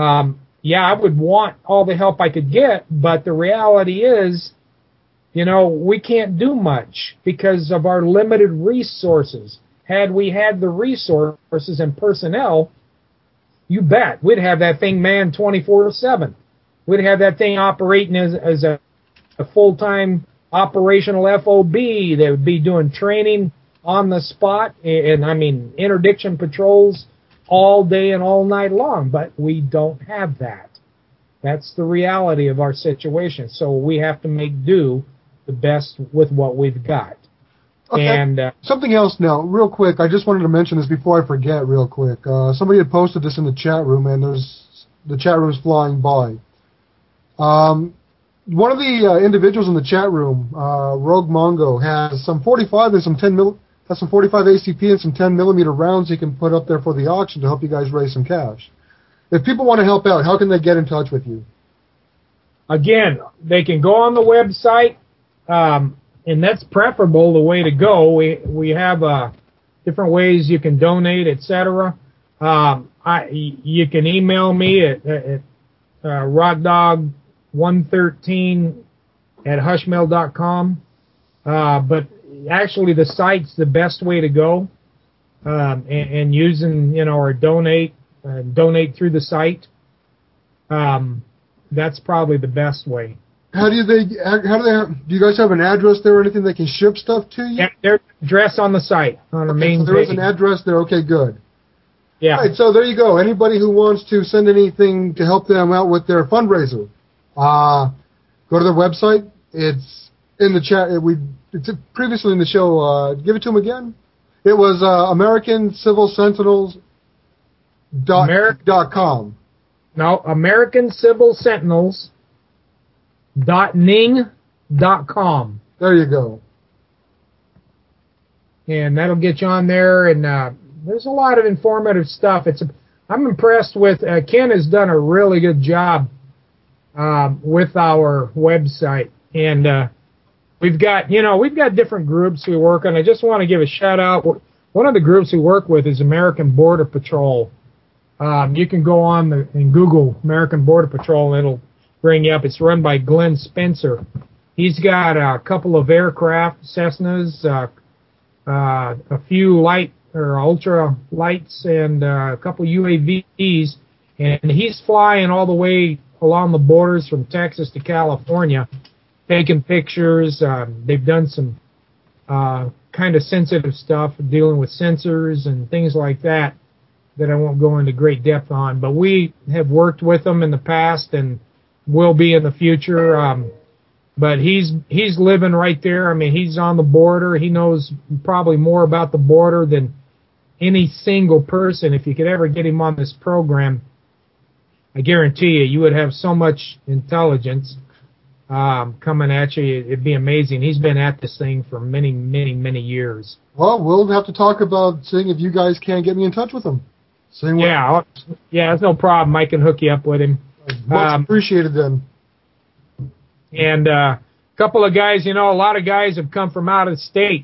I would want all the help I could get, but the reality is, we can't do much because of our limited resources. Had we had the resources and personnel, you bet, we'd have that thing manned 24/7. We'd have that thing operating as a full-time operational FOB. They would be doing training on the spot, and interdiction patrols all day and all night long, but we don't have that. That's the reality of our situation. So we have to make do the best with what we've got. Okay. And something else now, real quick. I just wanted to mention this before I forget real quick. Somebody had posted this in the chat room, and the chat room's flying by. One of the individuals in the chat room, Rogue Mongo, has some 45 and some 45 ACP and some 10 millimeter rounds he can put up there for the auction to help you guys raise some cash. If people want to help out, how can they get in touch with you? Again, they can go on the website, and that's preferable, the way to go. We have different ways you can donate, etc. You can email me at rockdog113@hushmail.com. But actually, the site's the best way to go, and using or donate through the site. That's probably the best way. Do you guys have an address there or anything they can ship stuff to you? Yeah, there's an address on the site, on our main so there page. is an address there. Okay, good. Yeah. All right, so there you go. Anybody who wants to send anything to help them out with their fundraiser, go to their website. It's in the chat. It's previously in the show. Give it to them again. It was AmericanCivilSentinels.com. No, AmericanCivilSentinels.ning.com. There you go. And that'll get you on there, and there's a lot of informative stuff. I'm impressed with Ken has done a really good job with our website, and we've got different groups we work on. I just want to give a shout out. One of the groups we work with is American Border Patrol. You can go on and Google American Border Patrol, and it'll bring you up. It's run by Glenn Spencer. He's got a couple of aircraft, Cessnas, a few light or ultra lights, and a couple UAVs, and he's flying all the way along the borders from Texas to California, taking pictures. They've done some kind of sensitive stuff, dealing with sensors and things like that I won't go into great depth on. But we have worked with them in the past and will be in the future. But he's living right there. I mean, he's on the border. He knows probably more about the border than any single person. If you could ever get him on this program, I guarantee you would have so much intelligence coming at you. It'd be amazing. He's been at this thing for many, many, many years. Well, we'll have to talk about seeing if you guys can get me in touch with him. Yeah, that's no problem. I can hook you up with him. Much appreciated then. And a couple of guys, a lot of guys have come from out of state.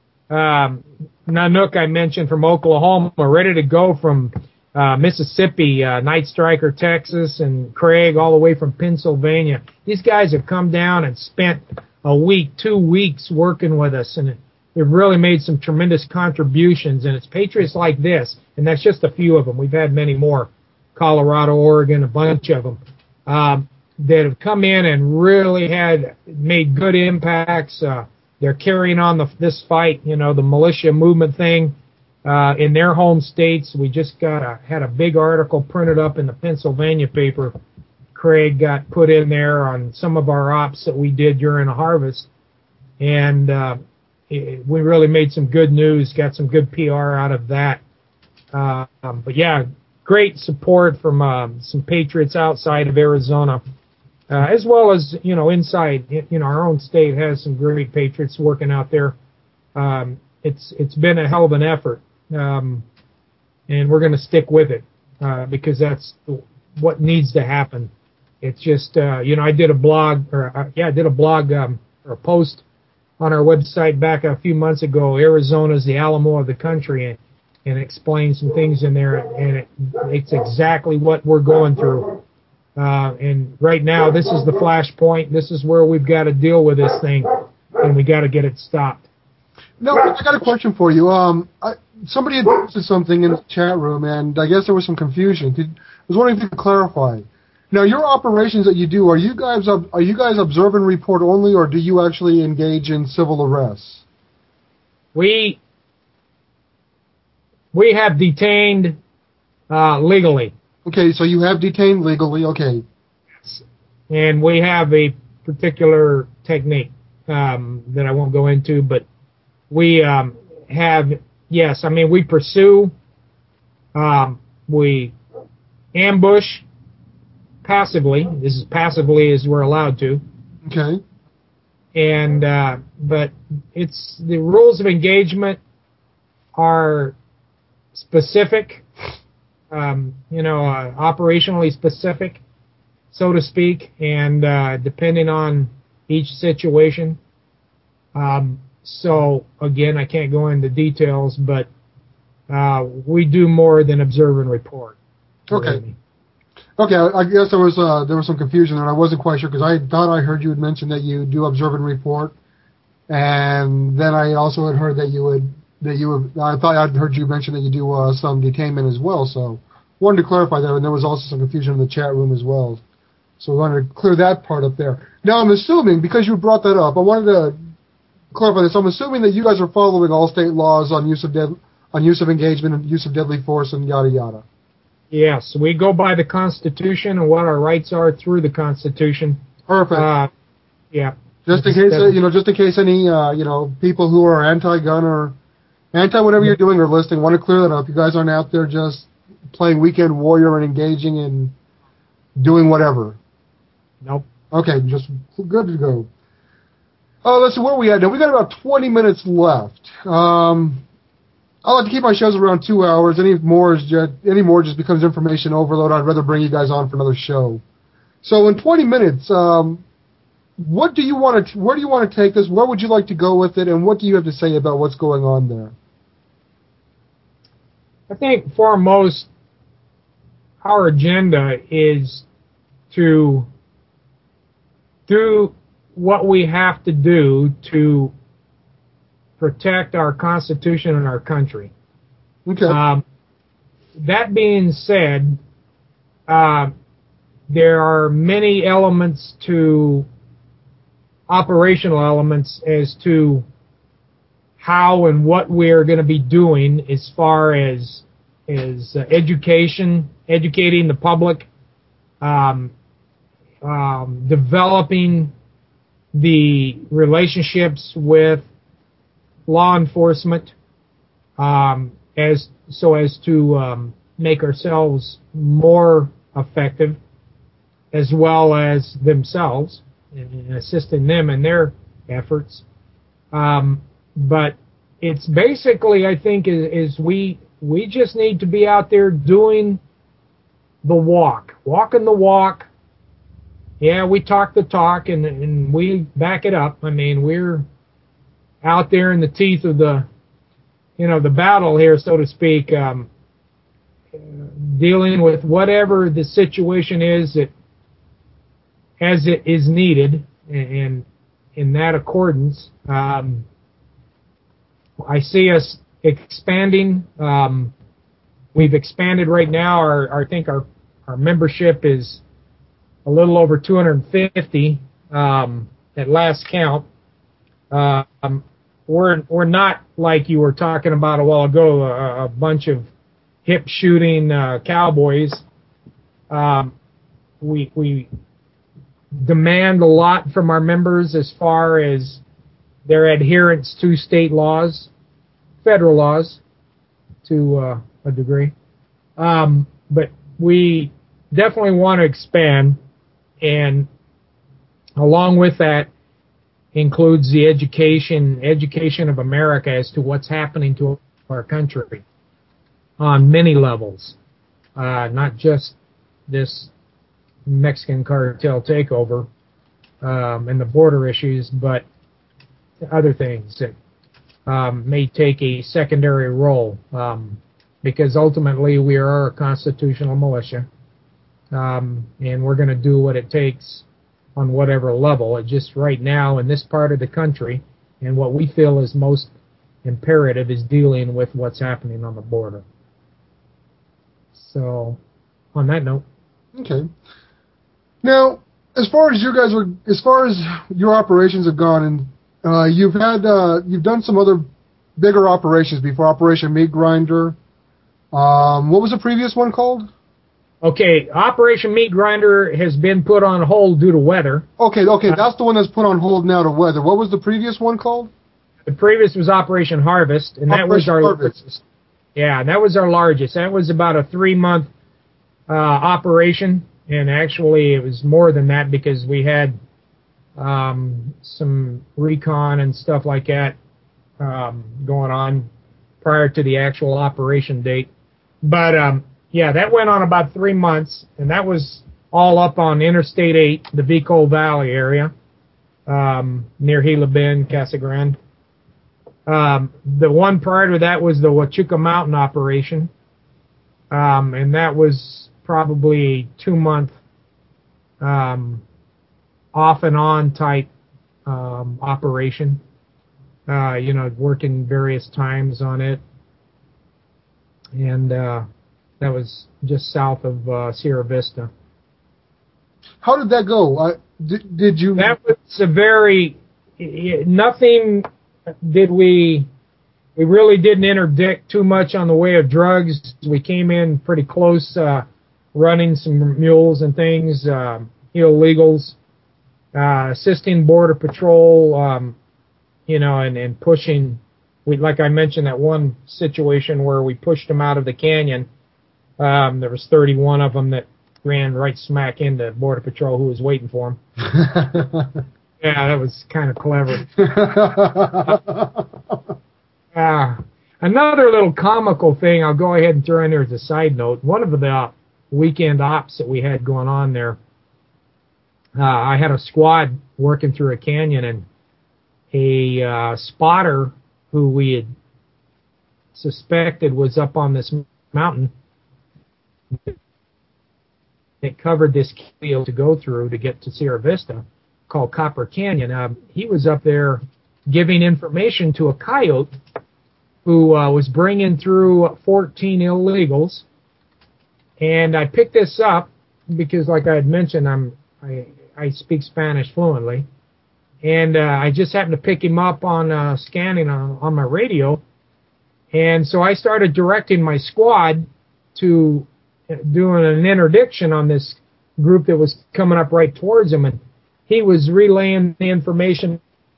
Nanook, I mentioned, from Oklahoma, ready to go from Mississippi, Night Striker, Texas, and Craig all the way from Pennsylvania. These guys have come down and spent a week, 2 weeks working with us, and they've really made some tremendous contributions. And it's patriots like this, and that's just a few of them. We've had many more, Colorado, Oregon, a bunch of them, that have come in and really made good impacts. They're carrying on this fight, the militia movement thing. In their home states. We just had a big article printed up in the Pennsylvania paper. Craig got put in there on some of our ops that we did during a harvest, and we really made some good news, got some good PR out of that. But yeah, great support from some patriots outside of Arizona, as well as inside. Our own state has some great patriots working out there. It's been a hell of an effort. And we're going to stick with it because that's what needs to happen. It's just, I did a blog, or a post on our website back a few months ago. Arizona's the Alamo of the country, and explained some things in there, and it's exactly what we're going through. And right now, this is the flashpoint. This is where we've got to deal with this thing, and we got to get it stopped. No, I got a question for you. Somebody had posted something in the chat room, and I guess there was some confusion. I was wondering if you could clarify. Now, your operations that you do, are you guys observe and report only, or do you actually engage in civil arrests? We have detained legally. Okay, so you have detained legally. Okay. And we have a particular technique that I won't go into, but we have. Yes, I mean, we pursue, we ambush passively. This is passively as we're allowed to. Okay. And, but the rules of engagement are specific, operationally specific, so to speak, and depending on each situation. So, again, I can't go into details, but we do more than observe and report. Okay. Okay, I guess there was some confusion there. I wasn't quite sure because I thought I heard you had mentioned that you do observe and report, and then I also had heard I thought I'd heard you mention that you do some detainment as well. So, wanted to clarify that, and there was also some confusion in the chat room as well. So, we wanted to clear that part up there. Now, I'm assuming because you brought that up, I wanted to clarify this. I'm assuming that you guys are following all state laws on use of engagement and use of deadly force and yada yada. Yes, we go by the Constitution and what our rights are through the Constitution. Perfect. Yeah. Just in case any people who are anti-gun or anti-whatever you're doing or listening want to clear that up. You guys aren't out there just playing weekend warrior and engaging and doing whatever. Nope. Okay, just good to go. Let's see, where are we at now? We got about 20 minutes left. I like to keep my shows around 2 hours. Any more just becomes information overload. I'd rather bring you guys on for another show. So in 20 minutes, where do you want to take this? Where would you like to go with it? And what do you have to say about what's going on there? I think foremost, our agenda is to do what we have to do to protect our Constitution and our country. Okay. That being said, there are many elements to operational elements as to how and what we're going to be doing as far as education, educating the public, developing the relationships with law enforcement, as to make ourselves more effective, as well as themselves, and assisting them in their efforts. But it's basically, I think, is we just need to be out there doing the walking the walk. Yeah, we talk the talk, and we back it up. I mean, we're out there in the teeth of the battle here, so to speak, dealing with whatever the situation is as it is needed, and in that accordance. I see us expanding. We've expanded right now. I think our membership is a little over 250 at last count. We're not like you were talking about a while ago, a bunch of hip shooting cowboys. We demand a lot from our members as far as their adherence to state laws, federal laws, to a degree. But we definitely want to expand, and along with that includes the education of America as to what's happening to our country on many levels, not just this Mexican cartel takeover and the border issues, but other things that may take a secondary role, because ultimately we are a constitutional militia, and we're going to do what it takes on whatever level. It just right now in this part of the country, and what we feel is most imperative is dealing with what's happening on the border. So, on that note. Okay. Now, as far as your operations have gone, and you've done some other bigger operations before, Operation Meat Grinder. What was the previous one called? Okay, Operation Meat Grinder has been put on hold due to weather. Okay, that's the one that's put on hold now to weather. What was the previous one called? The previous was Operation Harvest, and that was our largest. Yeah, that was our largest. That was about a 3-month operation, and actually it was more than that because we had some recon and stuff like that going on prior to the actual operation date. But yeah, that went on about 3 months, and that was all up on Interstate 8, the Vico Valley area, near Gila Bend, Casa Grande. The one prior to that was the Huachuca Mountain operation, and that was probably a 2-month off and on type operation, working various times on it. And that was just south of Sierra Vista. How did that go? Did you... That was nothing did we really didn't interdict too much on the way of drugs. We came in pretty close, running some mules and things, illegals, assisting Border Patrol, and pushing. Like I mentioned, that one situation where we pushed them out of the canyon. There was 31 of them that ran right smack into Border Patrol who was waiting for them. Yeah, that was kind of clever. Another little comical thing I'll go ahead and throw in there as a side note. One of the weekend ops that we had going on there, I had a squad working through a canyon, and a spotter who we had suspected was up on this mountain that covered this field to go through to get to Sierra Vista, called Copper Canyon. He was up there giving information to a coyote who was bringing through 14 illegals. And I picked this up because, like I had mentioned, I speak Spanish fluently. and I just happened to pick him up on scanning on my radio. And so I started directing my squad to doing an interdiction on this group that was coming up right towards him, and he was relaying the information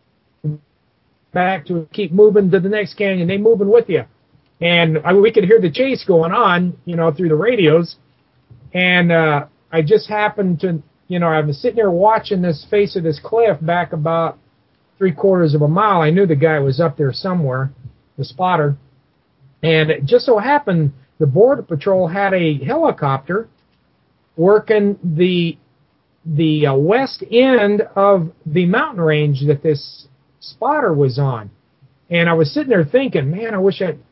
back to keep moving to the next canyon. They moving with you. And we could hear the chase going on, through the radios. And I just happened to, I was sitting there watching this face of this cliff back about 3/4 of a mile. I knew the guy was up there somewhere, the spotter. And it just so happened the Border Patrol had a helicopter working the west end of the mountain range that this spotter was on. And I was sitting there thinking, man, I wish I'd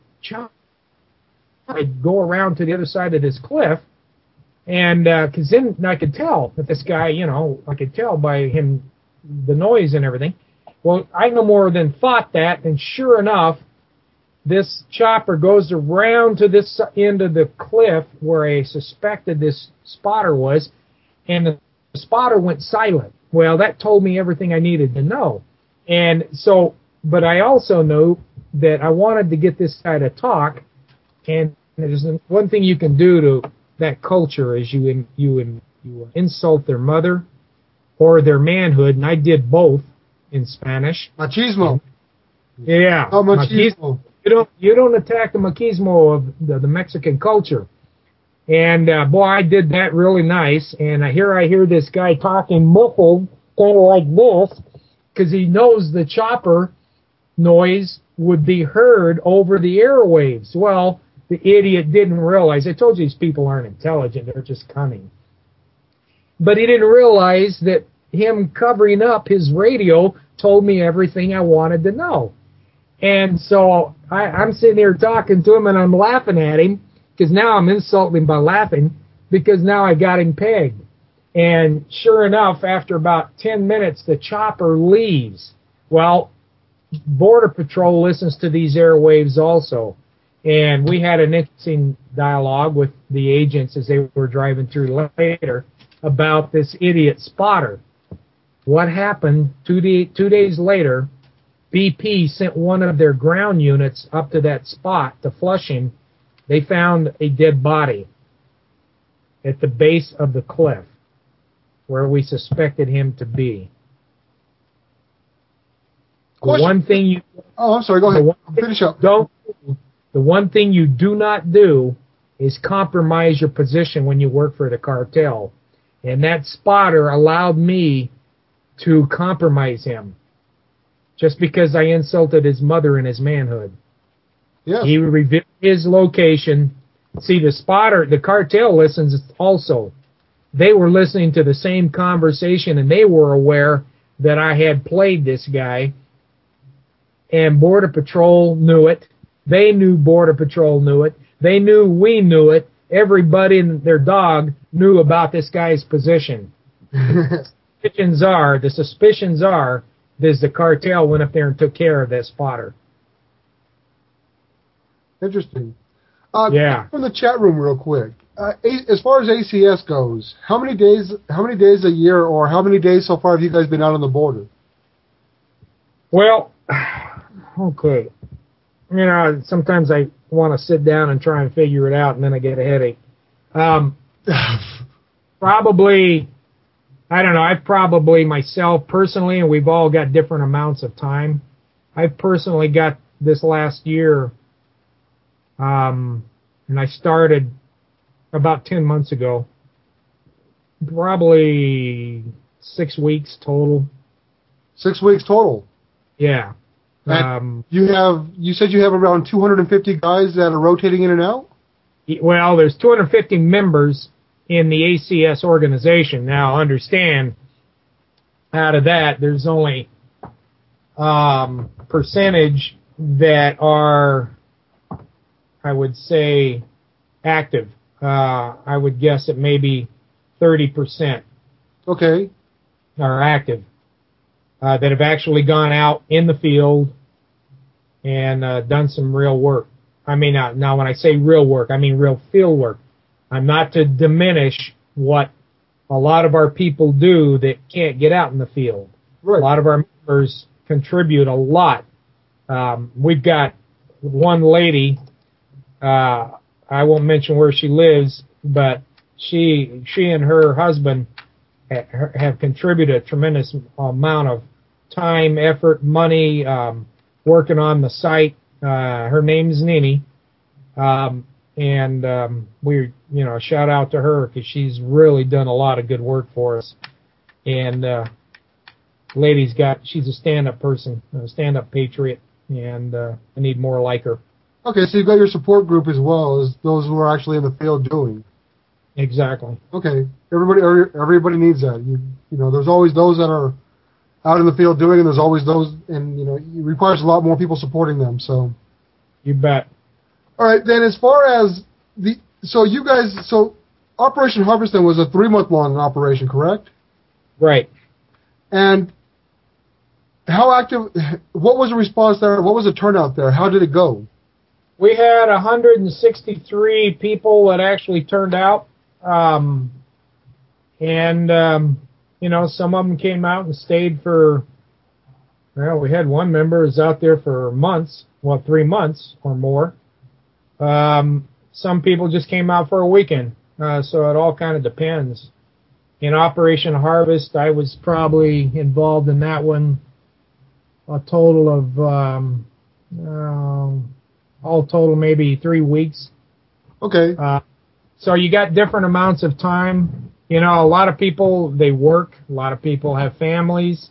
go around to the other side of this cliff. And because then I could tell that this guy, I could tell by him, the noise and everything. Well, I no more than thought that, and sure enough, this chopper goes around to this end of the cliff where I suspected this spotter was, and the spotter went silent. Well, that told me everything I needed to know. And so, but I also knew that I wanted to get this guy to talk, and there's one thing you can do to that culture is you insult their mother or their manhood, and I did both in Spanish. Machismo. Yeah. Oh, machismo. You don't attack the machismo of the Mexican culture. And boy, I did that really nice. And I hear this guy talking muffled, kind of like this, because he knows the chopper noise would be heard over the airwaves. Well, the idiot didn't realize. I told you these people aren't intelligent; they're just cunning. But he didn't realize that him covering up his radio told me everything I wanted to know. And so I'm sitting here talking to him, and I'm laughing at him, because now I'm insulting him by laughing, because now I got him pegged. And sure enough, after about 10 minutes, the chopper leaves. Well, Border Patrol listens to these airwaves also. And we had an interesting dialogue with the agents as they were driving through later about this idiot spotter. What happened 2 days later, BP sent one of their ground units up to that spot to flush him. They found a dead body at the base of the cliff where we suspected him to be. The one thing you... Oh, I'm sorry. Go ahead. Finish up. The one thing you do not do is compromise your position when you work for the cartel. And that spotter allowed me to compromise him just because I insulted his mother and his manhood. Yes. He revealed his location. See, the cartel listens also. They were listening to the same conversation, and they were aware that I had played this guy. And Border Patrol knew it. They knew Border Patrol knew it. They knew we knew it. Everybody and their dog knew about this guy's position. The suspicions are that the cartel went up there and took care of that spotter. Interesting. Yeah. From the chat room, real quick. As far as ACS goes, how many days a year, or how many days so far have you guys been out on the border? Well, okay. Sometimes I want to sit down and try and figure it out, and then I get a headache. Probably, I don't know, I've probably myself personally, and we've all got different amounts of time. I've personally got this last year, and I started about 10 months ago, probably 6 weeks total. 6 weeks total? Yeah. You said you have around 250 guys that are rotating in and out? Well, there's 250 members in the ACS organization. Now, understand, out of that, there's only percentage that are, I would say, active. I would guess that maybe 30%. Okay. Are active. That have actually gone out in the field and done some real work. I mean, now when I say real work, I mean real field work. I'm not to diminish what a lot of our people do that can't get out in the field. Right. A lot of our members contribute a lot. We've got one lady, I won't mention where she lives, but she and her husband have contributed a tremendous amount of time, effort, money, working on the site. Her name's Nini. We, shout out to her because she's really done a lot of good work for us. And she's a stand-up person, a stand-up patriot, and I need more like her. Okay, so you've got your support group as well as those who are actually in the field doing. Exactly. Okay, everybody needs that. There's always those that are out in the field doing, and there's always those, and it requires a lot more people supporting them. So. You bet. All right, then as far as so Operation Harvest was a 3-month-long operation, correct? Right. And how active, what was the response there? What was the turnout there? How did it go? We had 163 people that actually turned out. Some of them came out and stayed for, we had one member who's out there for months, 3 months or more. Some people just came out for a weekend, so it all kind of depends. In Operation Harvest, I was probably involved in that one a total of, all total maybe 3 weeks. Okay. So you got different amounts of time. A lot of people, they work. A lot of people have families.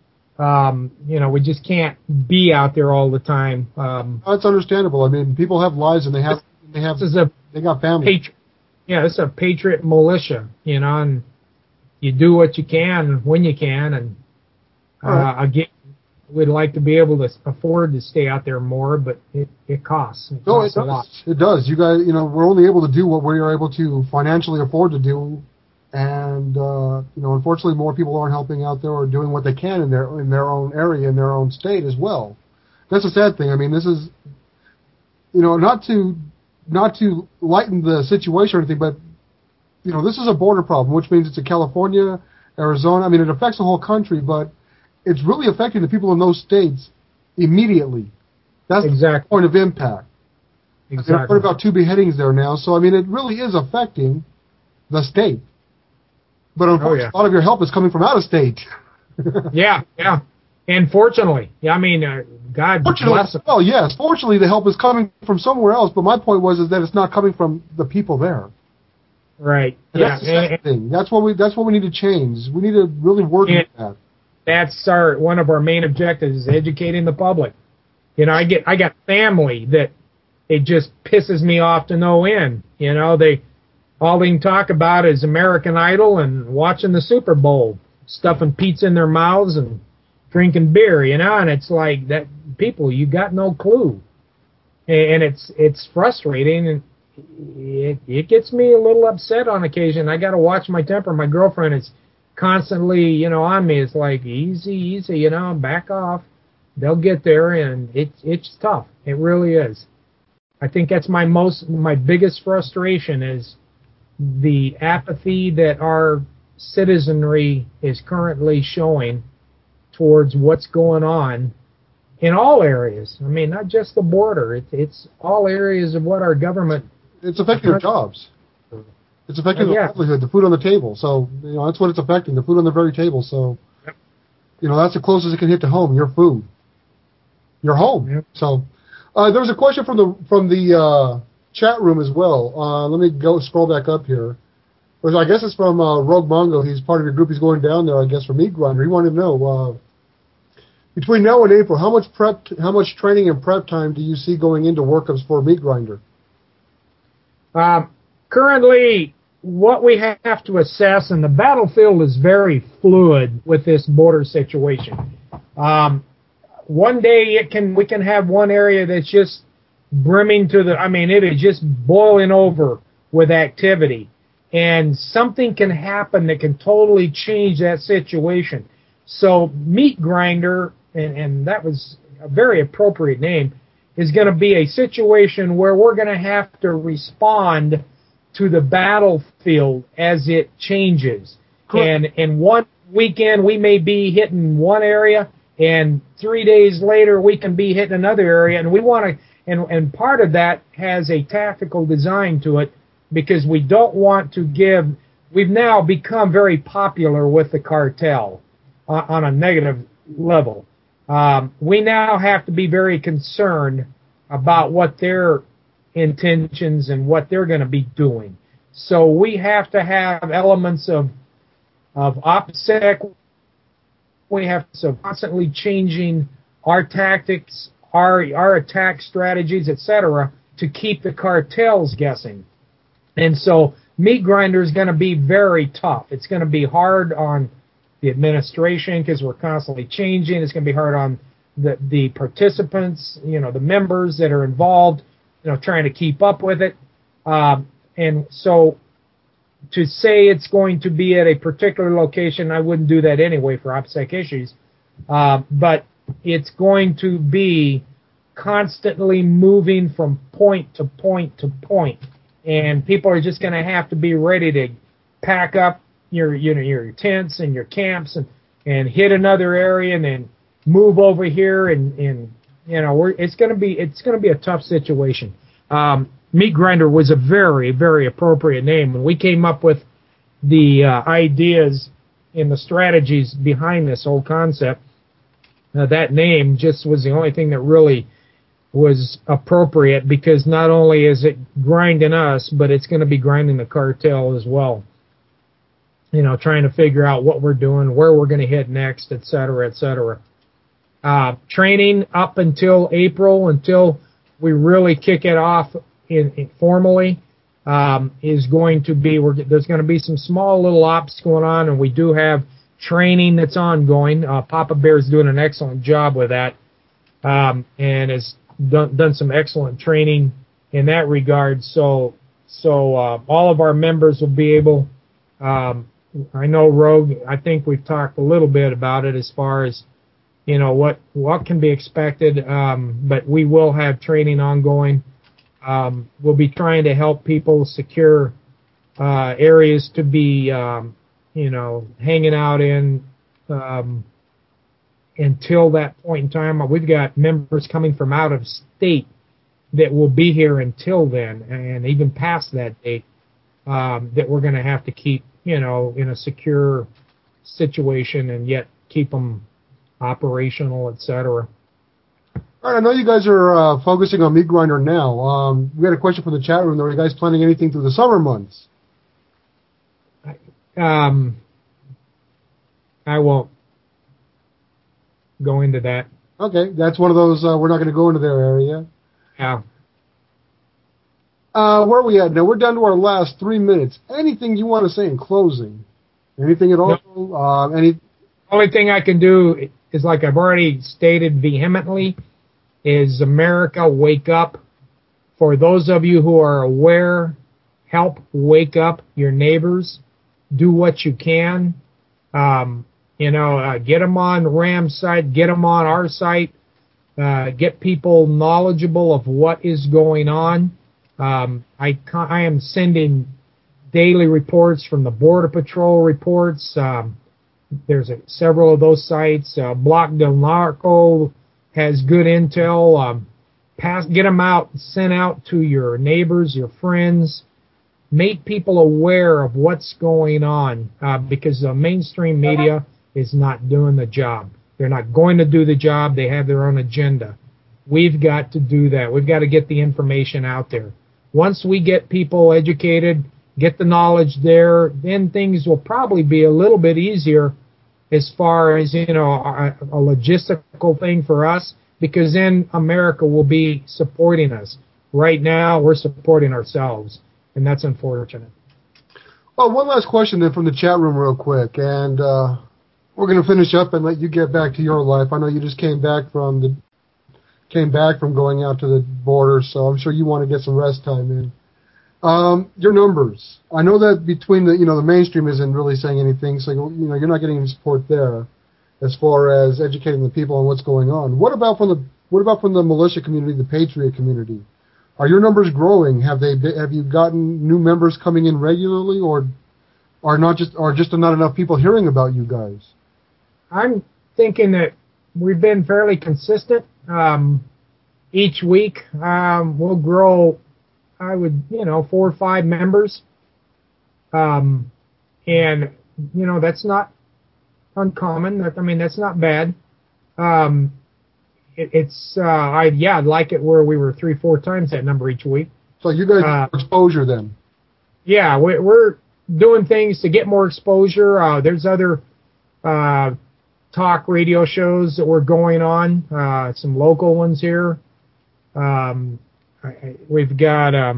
We just can't be out there all the time. That's understandable. I mean, people have lives and they got families. It's a patriot militia, and you do what you can when you can. And again, we'd like to be able to afford to stay out there more, but it costs. It costs a lot. It does. You guys, we're only able to do what we are able to financially afford to do. And unfortunately, more people aren't helping out there or doing what they can in their own area, in their own state as well. That's a sad thing. I mean, this is, not to lighten the situation or anything, but this is a border problem, which means it's in California, Arizona. I mean, it affects the whole country, but it's really affecting the people in those states immediately. That's the point of impact. Exactly. I've heard about 2 beheadings there now, so I mean, it really is affecting the state. But unfortunately, a lot of your help is coming from out of state. Yeah. And fortunately, God bless them. Well, yes, fortunately the help is coming from somewhere else, but my point was that it's not coming from the people there. Right. And that's the second thing. That's what we need to change. We need to really work on that. That's one of our main objectives is educating the public. I got family that it just pisses me off to no end. All they can talk about is American Idol and watching the Super Bowl, stuffing pizza in their mouths and drinking beer, and it's like that. People, you got no clue, and it's frustrating, and it gets me a little upset on occasion. I got to watch my temper. My girlfriend is constantly, on me. It's like easy, back off. They'll get there, and it's tough. It really is. I think that's my biggest frustration is the apathy that our citizenry is currently showing towards what's going on in all areas. I mean, not just the border. It's all areas of what our government... It's affecting their jobs. It's affecting their livelihood, the food on the table. So, that's what it's affecting, the food on the very table. So, that's the closest it can hit to home, your food. Your home. Yep. So, there was a question from the chat room as well. Let me scroll back up here. I guess it's from Rogue Mongo. He's part of your group. He's going down there, I guess, for Meat Grinder. He wanted to know, between now and April, how much training and prep time do you see going into workups for Meat Grinder? Currently, what we have to assess, and the battlefield is very fluid with this border situation. One day we can have one area that's just brimming it is just boiling over with activity. And something can happen that can totally change that situation. So Meat Grinder, and that was a very appropriate name, is going to be a situation where we're going to have to respond to the battlefield as it changes. Cool. And one weekend we may be hitting one area, and 3 days later we can be hitting another area, and we want to. And part of that has a tactical design to it, because we don't want to give. We've now become very popular with the cartel on a negative level. We now have to be very concerned about what their intentions and what they're going to be doing. So we have to have elements of OPSEC. We have to constantly changing our tactics, our attack strategies, etc., to keep the cartels guessing. And so Meat Grinder is going to be very tough. It's going to be hard on the administration because we're constantly changing. It's going to be hard on the participants, the members that are involved, trying to keep up with it. And so to say it's going to be at a particular location, I wouldn't do that anyway for OPSEC issues. But it's going to be constantly moving from point to point to point. And people are just going to have to be ready to pack up your tents and your camps and hit another area and then move over here and it's going to be a tough situation. Meat Grinder was a very, very appropriate name. When we came up with the ideas and the strategies behind this whole concept, that name just was the only thing that really was appropriate, because not only is it grinding us, but it's going to be grinding the cartel as well. Trying to figure out what we're doing, where we're going to hit next, et cetera, et cetera. Training up until April, until we really kick it off formally, is going to be, there's going to be some small little ops going on, and we do have training that's ongoing. Papa Bear's doing an excellent job with that, and has done some excellent training in that regard. So all of our members will be able, I know Rogue, I think we've talked a little bit about it as far as, what can be expected, but we will have training ongoing. We'll be trying to help people secure areas to be, hanging out in until that point in time. We've got members coming from out of state that will be here until then, and even past that date, that we're going to have to keep, in a secure situation and yet keep them operational, etc. All right, I know you guys are focusing on Meat Grinder now. We had a question from the chat room. Are you guys planning anything through the summer months? I won't go into that. Okay, that's one of those, we're not going to go into their area. Yeah. Where are we at now? We're down to our last 3 minutes. Anything you want to say in closing? Anything at all? No. The only thing I can do is, like I've already stated vehemently, is America, wake up. For those of you who are aware, help wake up your neighbors. Do what you can. Get them on Ram's site, get them on our site, get people knowledgeable of what is going on. I am sending daily reports from the Border Patrol reports. There's several of those sites. Bloc del Narco has good intel. Get them out, sent out to your neighbors, your friends. Make people aware of what's going on, because the mainstream media is not doing the job. They're not going to do the job. They have their own agenda. We've got to do that. We've got to get the information out there. Once we get people educated, get the knowledge there, then things will probably be a little bit easier as far as, a logistical thing for us, because then America will be supporting us. Right now, we're supporting ourselves, and that's unfortunate. Well, one last question then from the chat room real quick, and we're going to finish up and let you get back to your life. I know you just came back from going out to the border, so I'm sure you want to get some rest time in. Your numbers. I know that between the mainstream isn't really saying anything, so you're not getting any support there as far as educating the people on what's going on. What about from the militia community, the Patriot community? Are your numbers growing? Have you gotten new members coming in regularly, or are just not enough people hearing about you guys? I'm thinking that we've been fairly consistent. Each week we'll grow, 4 or 5 members. And, that's not uncommon. That's not bad. I'd like it where we were 3-4 times that number each week. So you guys have exposure then? Yeah, we're doing things to get more exposure. There's other talk radio shows that we're going on, some local ones here. We've got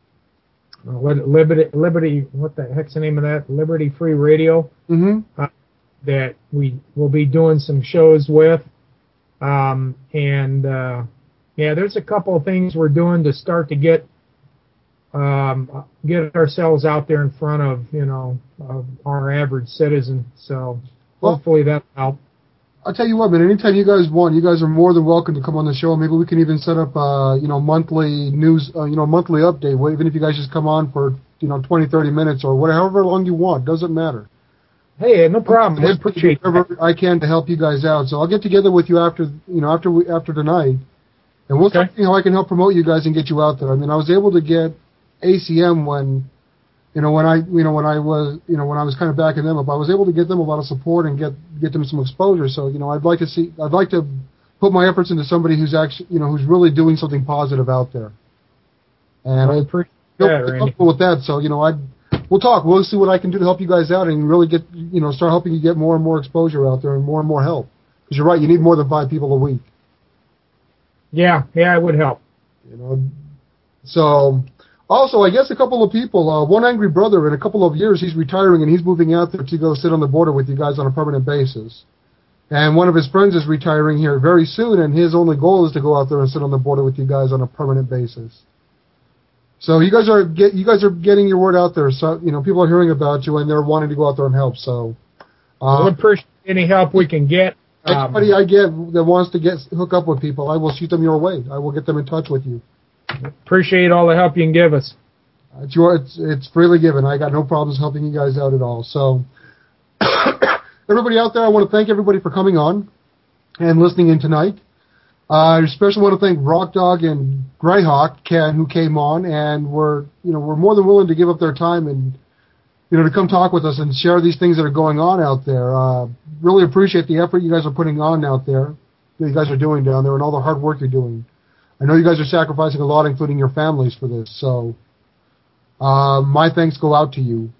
Liberty, what the heck's the name of that? Liberty Free Radio. Mm-hmm. That we will be doing some shows with. There's a couple of things we're doing to start to get ourselves out there in front of, of our average citizen. So hopefully that'll help. I'll tell you what, man, anytime you guys want, you guys are more than welcome to come on the show. Maybe we can even set up, monthly news, monthly update. Even if you guys just come on for, 20, 30 minutes or whatever long you want. Doesn't matter. Hey, no problem. We appreciate whatever I can to help you guys out. So I'll get together with you after tonight, and we'll see how I can help promote you guys and get you out there. I was able to get ACM when I was kind of backing them up. I was able to get them a lot of support and get them some exposure. So I'd like to put my efforts into somebody who's actually who's really doing something positive out there. And I appreciate that, comfortable with that. So we'll talk. We'll see what I can do to help you guys out and really get start helping you get more and more exposure out there and more help. Because you're right, you need more than 5 people a week. Yeah, it would help. So. Also, I guess a couple of people, one angry brother, in a couple of years, he's retiring and he's moving out there to go sit on the border with you guys on a permanent basis. And one of his friends is retiring here very soon, and his only goal is to go out there and sit on the border with you guys on a permanent basis. So you guys are getting your word out there. So people are hearing about you and they're wanting to go out there and help. So we'll appreciate any help we can get. Anybody I get that wants to hook up with people, I will shoot them your way. I will get them in touch with you. Appreciate all the help you can give us. It's freely given. I got no problems helping you guys out at all. So, everybody out there, I want to thank everybody for coming on and listening in tonight. I especially want to thank Rock Dog and Greyhawk, Ken, who came on and were more than willing to give up their time and to come talk with us and share these things that are going on out there. Really appreciate the effort you guys are putting on out there, that you guys are doing down there, and all the hard work you're doing. I know you guys are sacrificing a lot, including your families, for this. So, my thanks go out to you.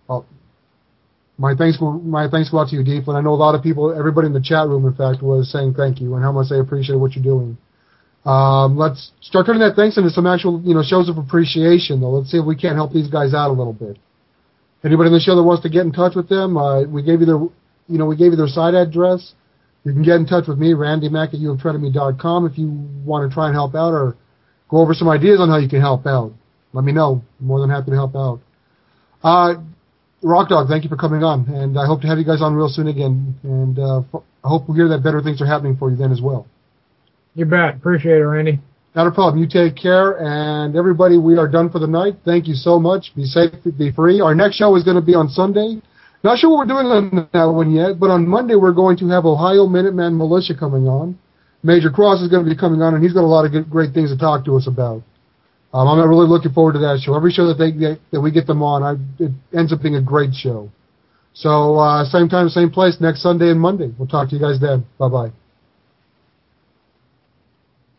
My thanks go out to you deeply. I know a lot of people, everybody in the chat room, in fact, was saying thank you and how much they appreciate what you're doing. Let's start turning that thanks into some actual, shows of appreciation, though. Let's see if we can't help these guys out a little bit. Anybody in the show that wants to get in touch with them, we gave you their site address. You can get in touch with me, randymack@youhavethreatened.com, if you want to try and help out or go over some ideas on how you can help out. Let me know. I'm more than happy to help out. Rock Dog, thank you for coming on, and I hope to have you guys on real soon again, and I hope we hear that better things are happening for you then as well. You bet. Appreciate it, Randy. Not a problem. You take care, and everybody, we are done for the night. Thank you so much. Be safe, be free. Our next show is going to be on Sunday. Not sure what we're doing on that one yet, but on Monday we're going to have Ohio Minuteman Militia coming on. Major Cross is going to be coming on, and he's got a lot of great things to talk to us about. I'm really looking forward to that show. Every show that we get them on, it ends up being a great show. So same time, same place, next Sunday and Monday. We'll talk to you guys then. Bye-bye.